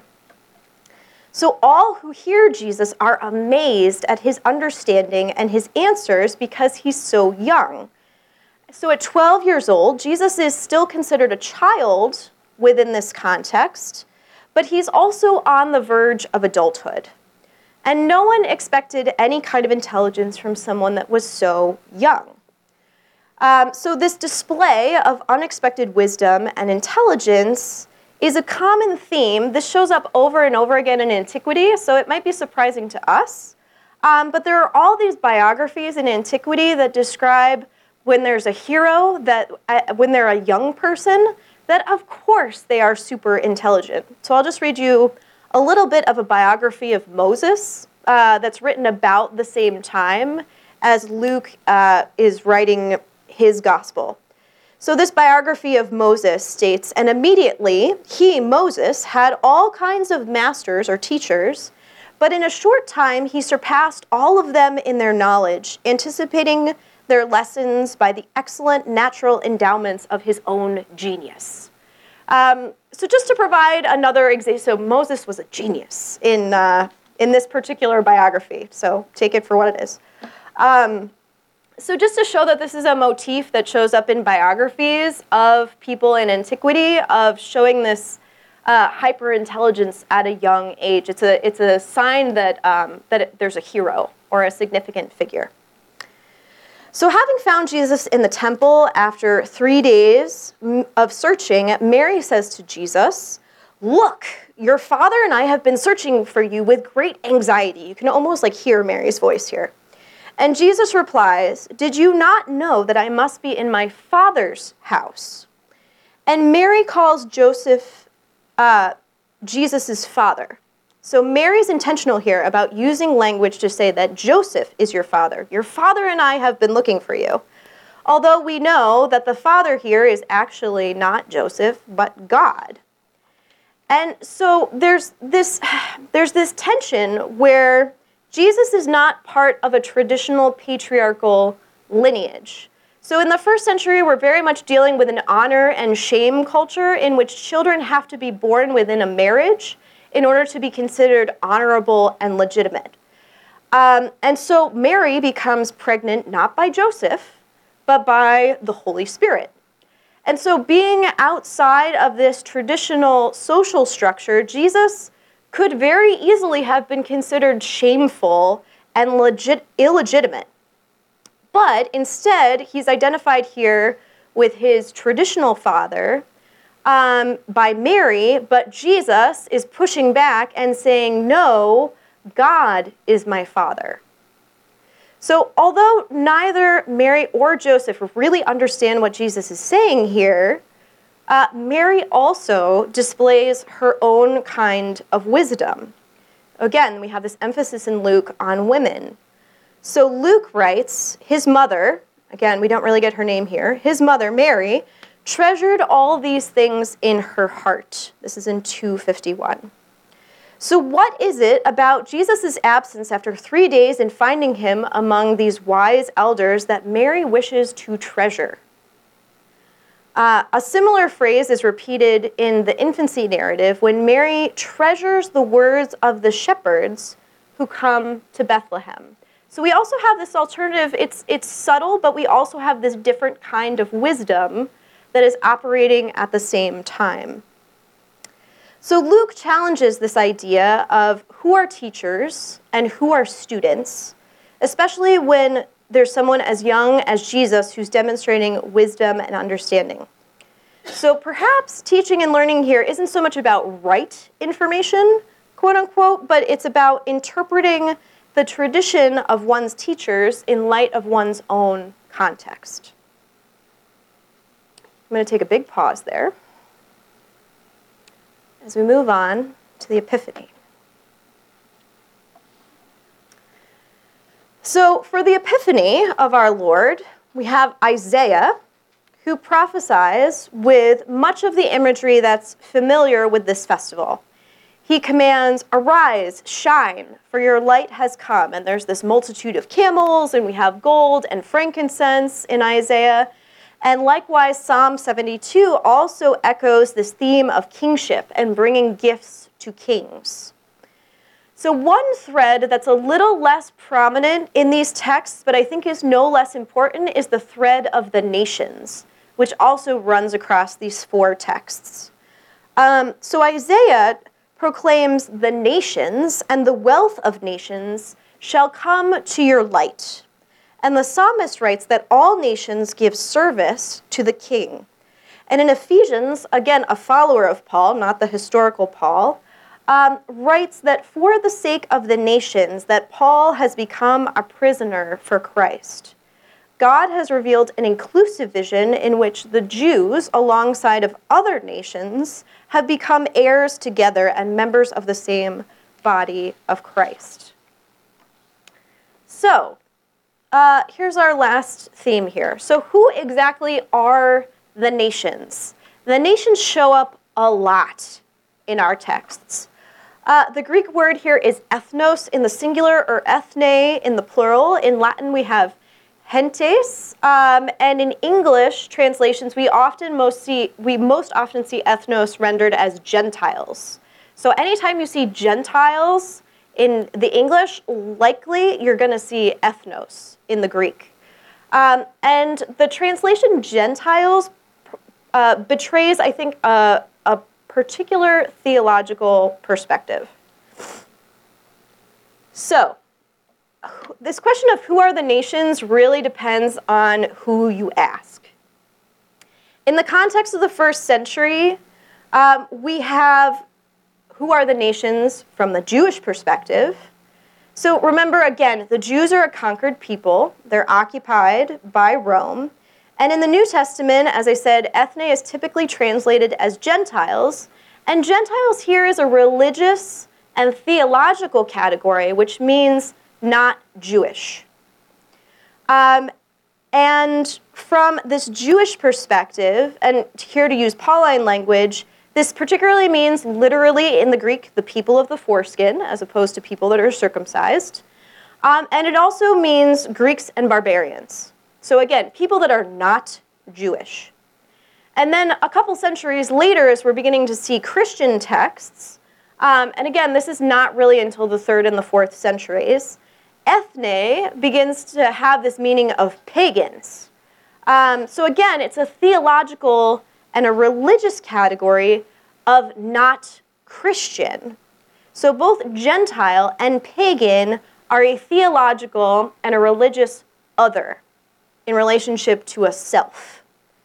So all who hear Jesus are amazed at his understanding and his answers because he's so young. So at twelve years old, Jesus is still considered a child within this context, but he's also on the verge of adulthood. And no one expected any kind of intelligence from someone that was so young. Um, so this display of unexpected wisdom and intelligence is a common theme. This shows up over and over again in antiquity, so it might be surprising to us. Um, but there are all these biographies in antiquity that describe when there's a hero, that uh, when they're a young person, that of course they are super intelligent. So I'll just read you a little bit of a biography of Moses uh, that's written about the same time as Luke uh, is writing his gospel. So this biography of Moses states, "And immediately he, Moses, had all kinds of masters or teachers, but in a short time he surpassed all of them in their knowledge, anticipating their lessons by the excellent natural endowments of his own genius." Um, so just to provide another example, so Moses was a genius in, uh, in this particular biography, so take it for what it is. Um, so just to show that this is a motif that shows up in biographies of people in antiquity, of showing this uh, hyper-intelligence at a young age. It's a, it's a sign that, um, that it, there's a hero or a significant figure. So having found Jesus in the temple after three days of searching, Mary says to Jesus, "Look, your father and I have been searching for you with great anxiety." You can almost like hear Mary's voice here. And Jesus replies, "Did you not know that I must be in my Father's house?" And Mary calls Joseph uh, Jesus' father. So Mary's intentional here about using language to say that Joseph is your father. Your father and I have been looking for you. Although we know that the father here is actually not Joseph, but God. And so there's this, there's this tension where Jesus is not part of a traditional patriarchal lineage. So in the first century, we're very much dealing with an honor and shame culture in which children have to be born within a marriage in order to be considered honorable and legitimate. Um, and so Mary becomes pregnant not by Joseph, but by the Holy Spirit. And so being outside of this traditional social structure, Jesus could very easily have been considered shameful and legit, illegitimate. But instead, he's identified here with his traditional father, Um, by Mary, but Jesus is pushing back and saying, no, God is my father. So although neither Mary or Joseph really understand what Jesus is saying here, uh, Mary also displays her own kind of wisdom. Again, we have this emphasis in Luke on women. So Luke writes, his mother, again, we don't really get her name here, his mother, Mary, treasured all these things in her heart. This is in two fifty-one. So what is it about Jesus' absence after three days and finding him among these wise elders that Mary wishes to treasure? Uh, a similar phrase is repeated in the infancy narrative when Mary treasures the words of the shepherds who come to Bethlehem. So we also have this alternative, it's, it's subtle, but we also have this different kind of wisdom that is operating at the same time. So Luke challenges this idea of who are teachers and who are students, especially when there's someone as young as Jesus who's demonstrating wisdom and understanding. So perhaps teaching and learning here isn't so much about right information, quote unquote, but it's about interpreting the tradition of one's teachers in light of one's own context. I'm going to take a big pause there as we move on to the Epiphany. So for the Epiphany of our Lord, we have Isaiah, who prophesies with much of the imagery that's familiar with this festival. He commands, "Arise, shine, for your light has come." And there's this multitude of camels, and we have gold and frankincense in Isaiah. And likewise, Psalm seventy-two also echoes this theme of kingship and bringing gifts to kings. So one thread that's a little less prominent in these texts, but I think is no less important, is the thread of the nations, which also runs across these four texts. Um, so Isaiah proclaims the nations and the wealth of nations shall come to your light. And the psalmist writes that all nations give service to the king. And in Ephesians, again, a follower of Paul, not the historical Paul, um, writes that for the sake of the nations, that Paul has become a prisoner for Christ. God has revealed an inclusive vision in which the Jews, alongside of other nations, have become heirs together and members of the same body of Christ. So, Uh, here's our last theme here. So who exactly are the nations? The nations show up a lot in our texts. Uh, the Greek word here is ethnos in the singular or ethne in the plural. In Latin, we have gentes, um, and in English translations, we often most see we most often see ethnos rendered as Gentiles. So anytime you see Gentiles in the English, likely you're going to see ethnos in the Greek. Um, and the translation Gentiles uh, betrays, I think, a, a particular theological perspective. So, this question of who are the nations really depends on who you ask. In the context of the first century, um, we have who are the nations from the Jewish perspective. So remember, again, the Jews are a conquered people. They're occupied by Rome. And in the New Testament, as I said, ethne is typically translated as Gentiles. And Gentiles here is a religious and theological category, which means not Jewish. Um, and from this Jewish perspective, and here to use Pauline language, this particularly means literally in the Greek, the people of the foreskin, as opposed to people that are circumcised. Um, and it also means Greeks and barbarians. So again, people that are not Jewish. And then a couple centuries later, as we're beginning to see Christian texts, um, and again, this is not really until the third and the fourth centuries, ethne begins to have this meaning of pagans. Um, so again, it's a theological and a religious category of not Christian. So both Gentile and pagan are a theological and a religious other in relationship to a self.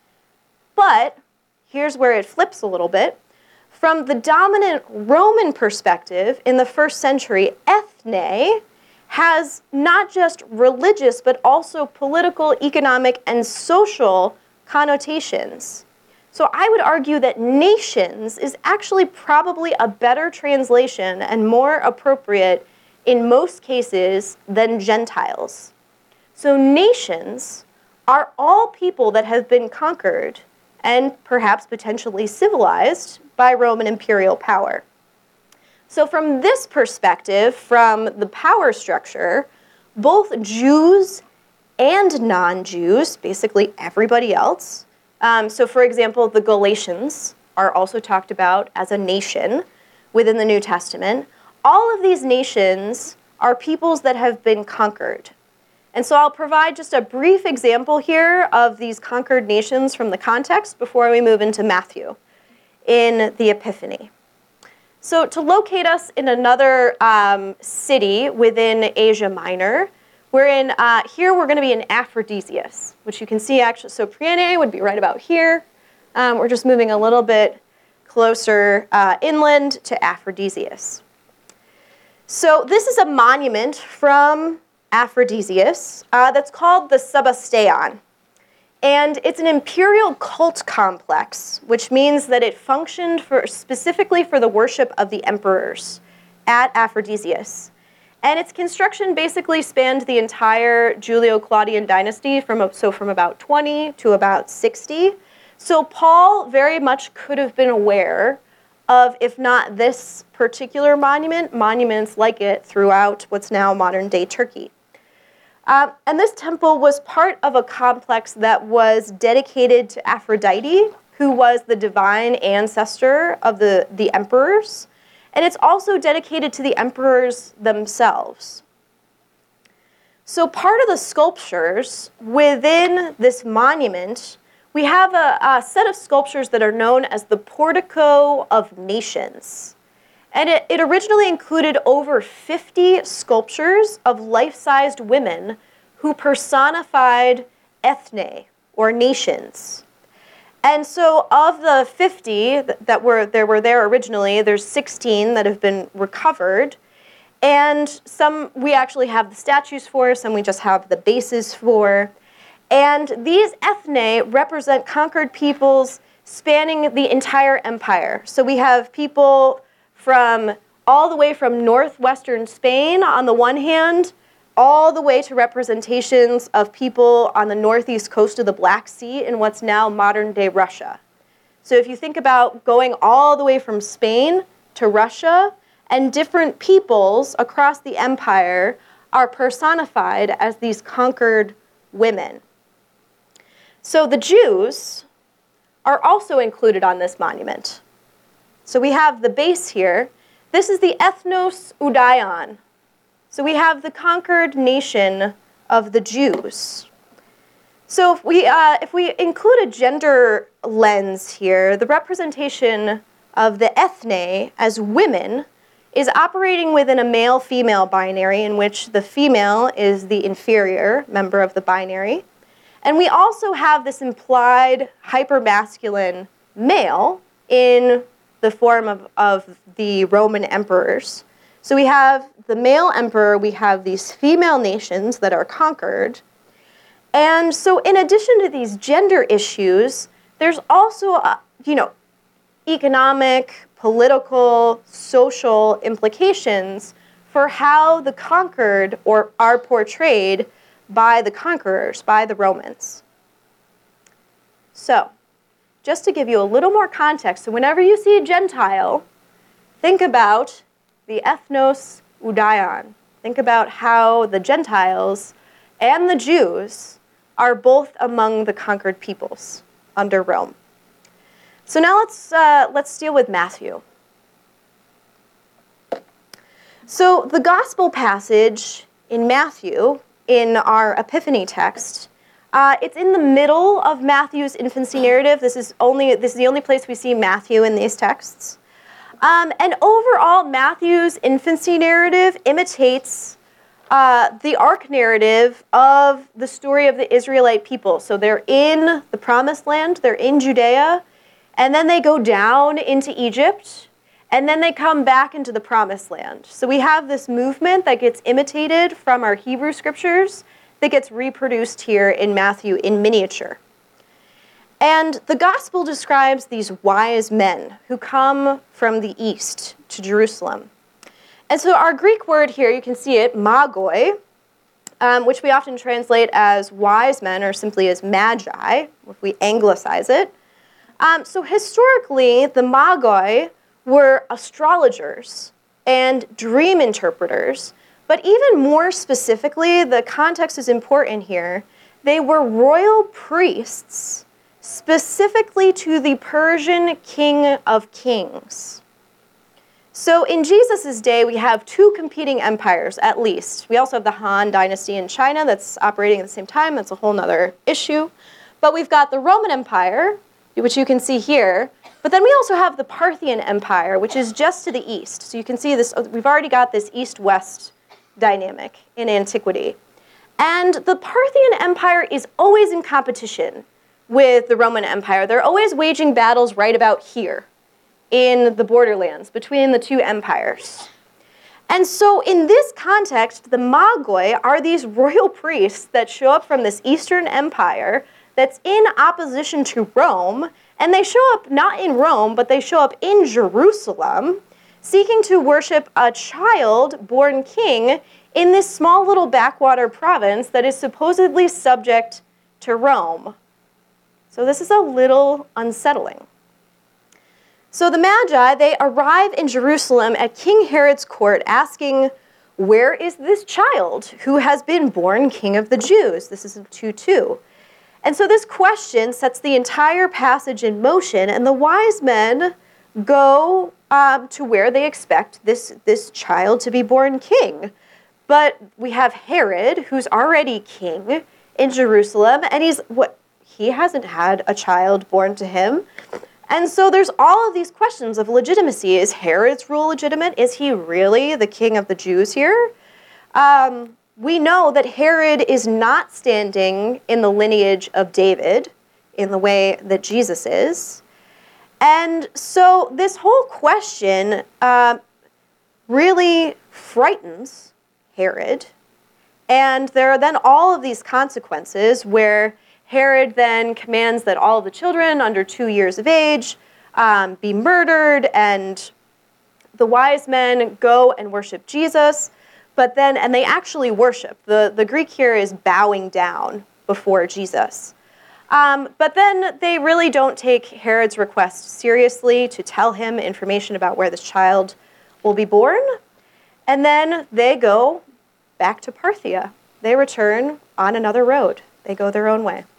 But here's where it flips a little bit. From the dominant Roman perspective in the first century, ethne has not just religious but also political, economic, and social connotations. So I would argue that nations is actually probably a better translation and more appropriate in most cases than Gentiles. So nations are all people that have been conquered and perhaps potentially civilized by Roman imperial power. So from this perspective, from the power structure, both Jews and non-Jews, basically everybody else, Um, so for example, the Galatians are also talked about as a nation within the New Testament. All of these nations are peoples that have been conquered. And so I'll provide just a brief example here of these conquered nations from the context before we move into Matthew in the Epiphany. So to locate us in another um, city within Asia Minor, We're in, uh, here we're going to be in Aphrodisias, which you can see actually, so Priene would be right about here. Um, we're just moving a little bit closer uh, inland to Aphrodisias. So this is a monument from Aphrodisias uh, that's called the Sebasteion. And it's an imperial cult complex, which means that it functioned for specifically for the worship of the emperors at Aphrodisias. And its construction basically spanned the entire Julio-Claudian dynasty, from so from about twenty to about sixty. So Paul very much could have been aware of, if not this particular monument, monuments like it throughout what's now modern-day Turkey. Um, and this temple was part of a complex that was dedicated to Aphrodite, who was the divine ancestor of the, the emperors. And it's also dedicated to the emperors themselves. So part of the sculptures within this monument, we have a, a set of sculptures that are known as the Portico of Nations. And it, it originally included over fifty sculptures of life-sized women who personified ethne, or nations. And so of the fifty that were there were there originally, there's sixteen that have been recovered. And some we actually have the statues for, some we just have the bases for. And these ethne represent conquered peoples spanning the entire empire. So we have people from all the way from northwestern Spain on the one hand, all the way to representations of people on the northeast coast of the Black Sea in what's now modern-day Russia. So if you think about going all the way from Spain to Russia, and different peoples across the empire are personified as these conquered women. So the Jews are also included on this monument. So we have the base here. This is the ethnos Udaion. So we have the conquered nation of the Jews. So if we, uh, if we include a gender lens here, the representation of the ethne as women is operating within a male-female binary in which the female is the inferior member of the binary. And we also have this implied hypermasculine male in the form of, of the Roman emperors. So we have the male emperor, we have these female nations that are conquered. And so in addition to these gender issues, there's also, uh, you know, economic, political, social implications for how the conquered or are portrayed by the conquerors, by the Romans. So, just to give you a little more context, so whenever you see Gentile, think about the ethnos Udaion. Think about how the Gentiles and the Jews are both among the conquered peoples under Rome. So now let's, uh, let's deal with Matthew. So the gospel passage in Matthew, in our Epiphany text, uh, it's in the middle of Matthew's infancy narrative. This is only this is the only place we see Matthew in these texts. Um, and overall, Matthew's infancy narrative imitates uh, the arc narrative of the story of the Israelite people. So they're in the Promised Land, they're in Judea, and then they go down into Egypt, and then they come back into the Promised Land. So we have this movement that gets imitated from our Hebrew scriptures that gets reproduced here in Matthew in miniature. And the gospel describes these wise men who come from the east to Jerusalem. And so our Greek word here, you can see it, magoi, um, which we often translate as wise men or simply as magi, if we anglicize it. Um, so historically, the magoi were astrologers and dream interpreters, but even more specifically, the context is important here, they were royal priests specifically to the Persian king of kings. So in Jesus' day, we have two competing empires, at least. We also have the Han dynasty in China that's operating at the same time. That's a whole other issue. But we've got the Roman Empire, which you can see here. But then we also have the Parthian Empire, which is just to the east. So you can see this, we've already got this east-west dynamic in antiquity. And the Parthian Empire is always in competition with the Roman Empire. They're always waging battles right about here in the borderlands between the two empires. And so in this context, the Magoi are these royal priests that show up from this Eastern Empire that's in opposition to Rome, and they show up not in Rome, but they show up in Jerusalem, seeking to worship a child born king in this small little backwater province that is supposedly subject to Rome. So this is a little unsettling. So the Magi, they arrive in Jerusalem at King Herod's court asking, where is this child who has been born king of the Jews? This is in two two. And so this question sets the entire passage in motion, and the wise men go um, to where they expect this, this child to be born king. But we have Herod, who's already king in Jerusalem, and he's what he hasn't had a child born to him. And so there's all of these questions of legitimacy. Is Herod's rule legitimate? Is he really the king of the Jews here? Um, we know that Herod is not standing in the lineage of David in the way that Jesus is. And so this whole question uh, really frightens Herod. And there are then all of these consequences where Herod then commands that all of the children under two years of age um, be murdered, and the wise men go and worship Jesus, but then, and they actually worship. The, the Greek here is bowing down before Jesus. Um, but then they really don't take Herod's request seriously to tell him information about where this child will be born, and then they go back to Parthia. They return on another road. They go their own way.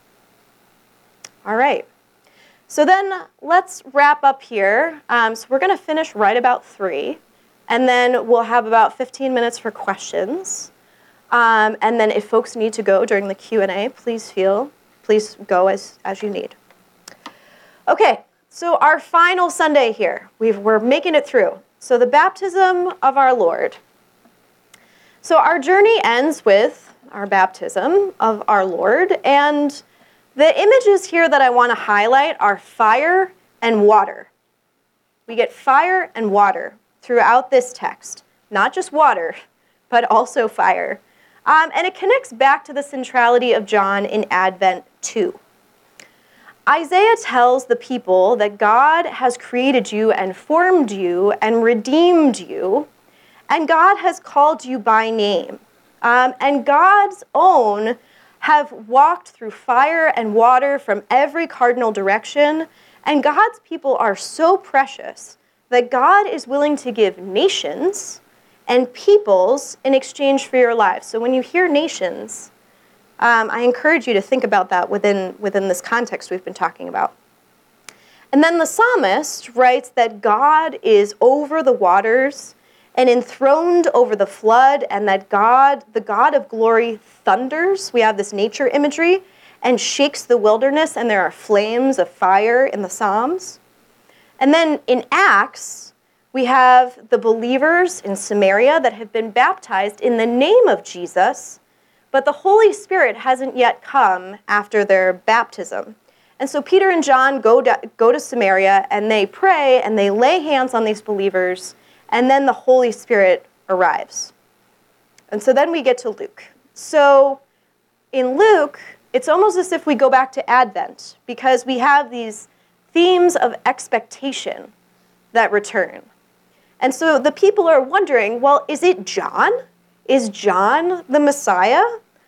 All right. So then let's wrap up here. Um, so we're going to finish right about three, and then we'll have about fifteen minutes for questions. Um, and then if folks need to go during the Q and A, please feel, please go as, as you need. Okay, so our final Sunday here. We've, we're making it through. So the baptism of our Lord. So our journey ends with our baptism of our Lord, and the images here that I want to highlight are fire and water. We get fire and water throughout this text. Not just water, but also fire. Um, and it connects back to the centrality of John in Advent two. Isaiah tells the people that God has created you and formed you and redeemed you, and God has called you by name. Um, and God's own have walked through fire and water from every cardinal direction, and God's people are so precious that God is willing to give nations and peoples in exchange for your lives. So when you hear nations, um, I encourage you to think about that within, within this context we've been talking about. And then the psalmist writes that God is over the waters and enthroned over the flood, and that God, the God of glory, thunders. We have this nature imagery, and shakes the wilderness, and there are flames of fire in the Psalms. And then in Acts, we have the believers in Samaria that have been baptized in the name of Jesus, but the Holy Spirit hasn't yet come after their baptism. And so Peter and John go to, go to Samaria, and they pray, and they lay hands on these believers, and then the Holy Spirit arrives. And so then we get to Luke. So in Luke, it's almost as if we go back to Advent, because we have these themes of expectation that return. And so the people are wondering, well, is it John? Is John the Messiah?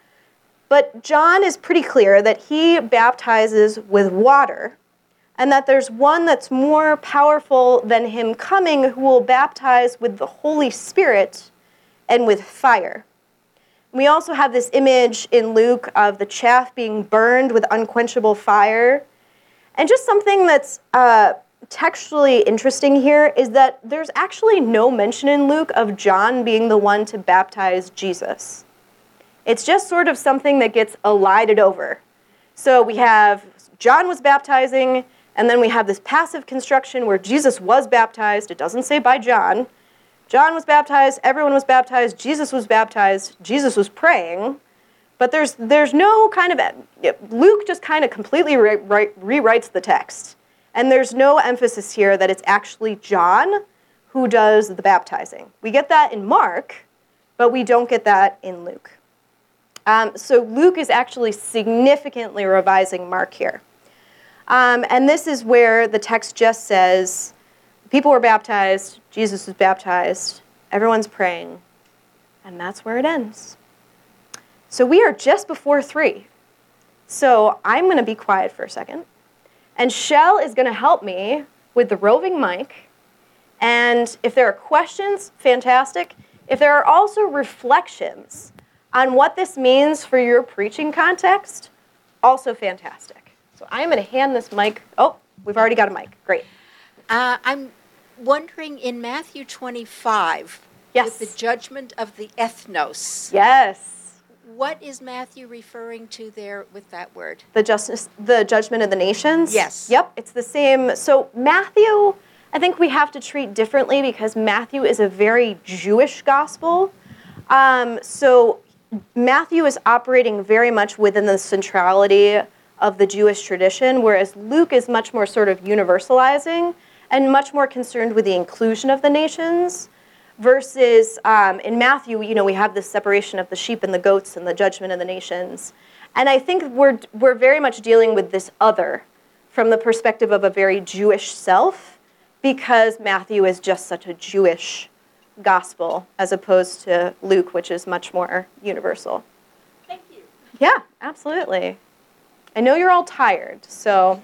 But John is pretty clear that he baptizes with water, and that there's one that's more powerful than him coming who will baptize with the Holy Spirit and with fire. We also have this image in Luke of the chaff being burned with unquenchable fire. And just something that's uh, textually interesting here is that there's actually no mention in Luke of John being the one to baptize Jesus. It's just sort of something that gets elided over. So we have John was baptizing, and then we have this passive construction where Jesus was baptized. It doesn't say by John. John was baptized, everyone was baptized, Jesus was baptized, Jesus was praying. But there's there's no kind of, Luke just kind of completely re- re- rewrites the text. And there's no emphasis here that it's actually John who does the baptizing. We get that in Mark, but we don't get that in Luke. Um, so Luke is actually significantly revising Mark here. Um, and this is where the text just says, people were baptized, Jesus was baptized, everyone's praying, and that's where it ends. So we are just before three. So I'm going to be quiet for a second. And Shell is going to help me with the roving mic. And if there are questions, fantastic. If there are also reflections on what this means for your preaching context, also fantastic. So I'm going to hand this mic. Oh, we've already got a mic. Great. Uh, I'm wondering in Matthew twenty-five, yes, with the judgment of the ethnos. Yes. What is Matthew referring to there with that word? The justice, the judgment of the nations? Yes. Yep, it's the same. So Matthew, I think we have to treat differently because Matthew is a very Jewish gospel. Um, so Matthew is operating very much within the centrality of the Jewish tradition, whereas Luke is much more sort of universalizing and much more concerned with the inclusion of the nations. Versus um, in Matthew, you know, we have this separation of the sheep and the goats and the judgment of the nations. And I think we're we're very much dealing with this other from the perspective of a very Jewish self, because Matthew is just such a Jewish gospel as opposed to Luke, which is much more universal. Thank you. Yeah, absolutely. I know you're all tired, so,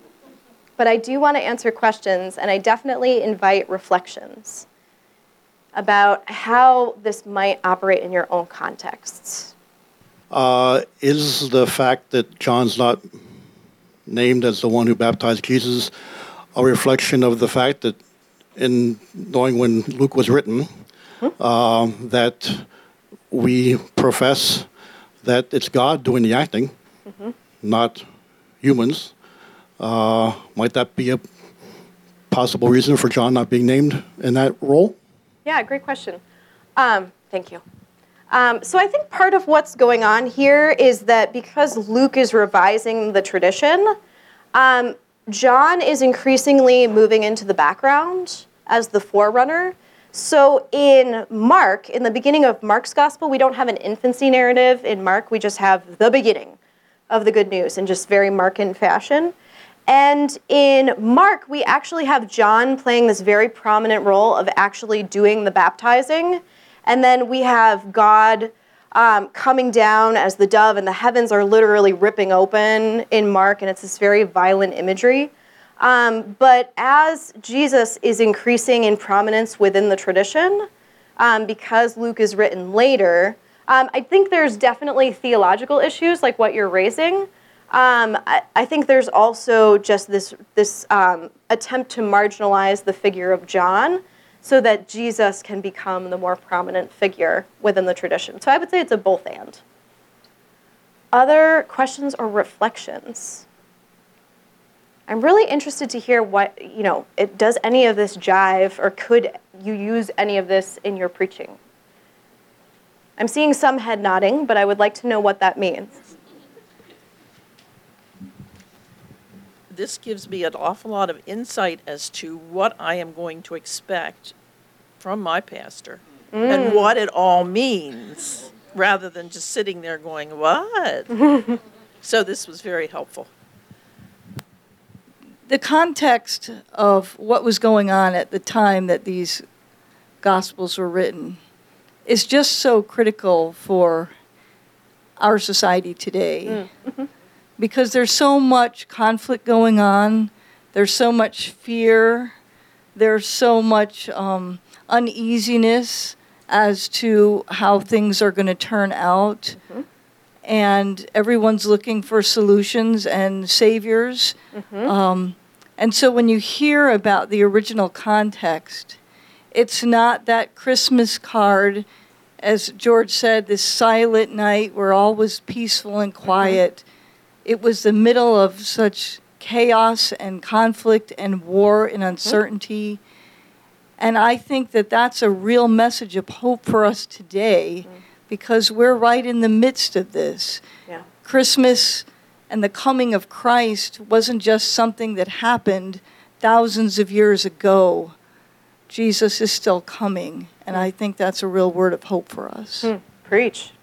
but I do want to answer questions, and I definitely invite reflections about how this might operate in your own contexts. Uh, is the fact that John's not named as the one who baptized Jesus a reflection of the fact that in knowing when Luke was written, uh, that we profess that it's God doing the acting, mm-hmm. not humans? Uh, might that be a possible reason for John not being named in that role? Yeah, great question. Um, thank you. Um, so I think part of what's going on here is that because Luke is revising the tradition, um, John is increasingly moving into the background as the forerunner. So in Mark, in the beginning of Mark's gospel, we don't have an infancy narrative. In Mark, we just have the beginning of the good news in just very Markan fashion. And in Mark, we actually have John playing this very prominent role of actually doing the baptizing. And then we have God um, coming down as the dove, and the heavens are literally ripping open in Mark, and it's this very violent imagery. Um, but as Jesus is increasing in prominence within the tradition, um, because Luke is written later, um, I think there's definitely theological issues like what you're raising. Um, I, I think there's also just this, this um, attempt to marginalize the figure of John so that Jesus can become the more prominent figure within the tradition. So I would say it's a both and. Other questions or reflections? I'm really interested to hear what, you know, it, does any of this jive, or could you use any of this in your preaching? I'm seeing some head nodding, but I would like to know what that means. This gives me an awful lot of insight as to what I am going to expect from my pastor mm. and what it all means, rather than just sitting there going, what? So this was very helpful. The context of what was going on at the time that these Gospels were written is just so critical for our society today. Mm-hmm. Because there's so much conflict going on, there's so much fear, there's so much um, uneasiness as to how things are going to turn out. Mm-hmm. And everyone's looking for solutions and saviors. Mm-hmm. Um, and so when you hear about the original context, it's not that Christmas card, as George said, this silent night where all was peaceful and quiet. Mm-hmm. It was the middle of such chaos and conflict and war and uncertainty. Mm-hmm. And I think that that's a real message of hope for us today, mm-hmm. because we're right in the midst of this. Yeah. Christmas and the coming of Christ wasn't just something that happened thousands of years ago. Jesus is still coming, and I think that's a real word of hope for us. Hmm. Preach.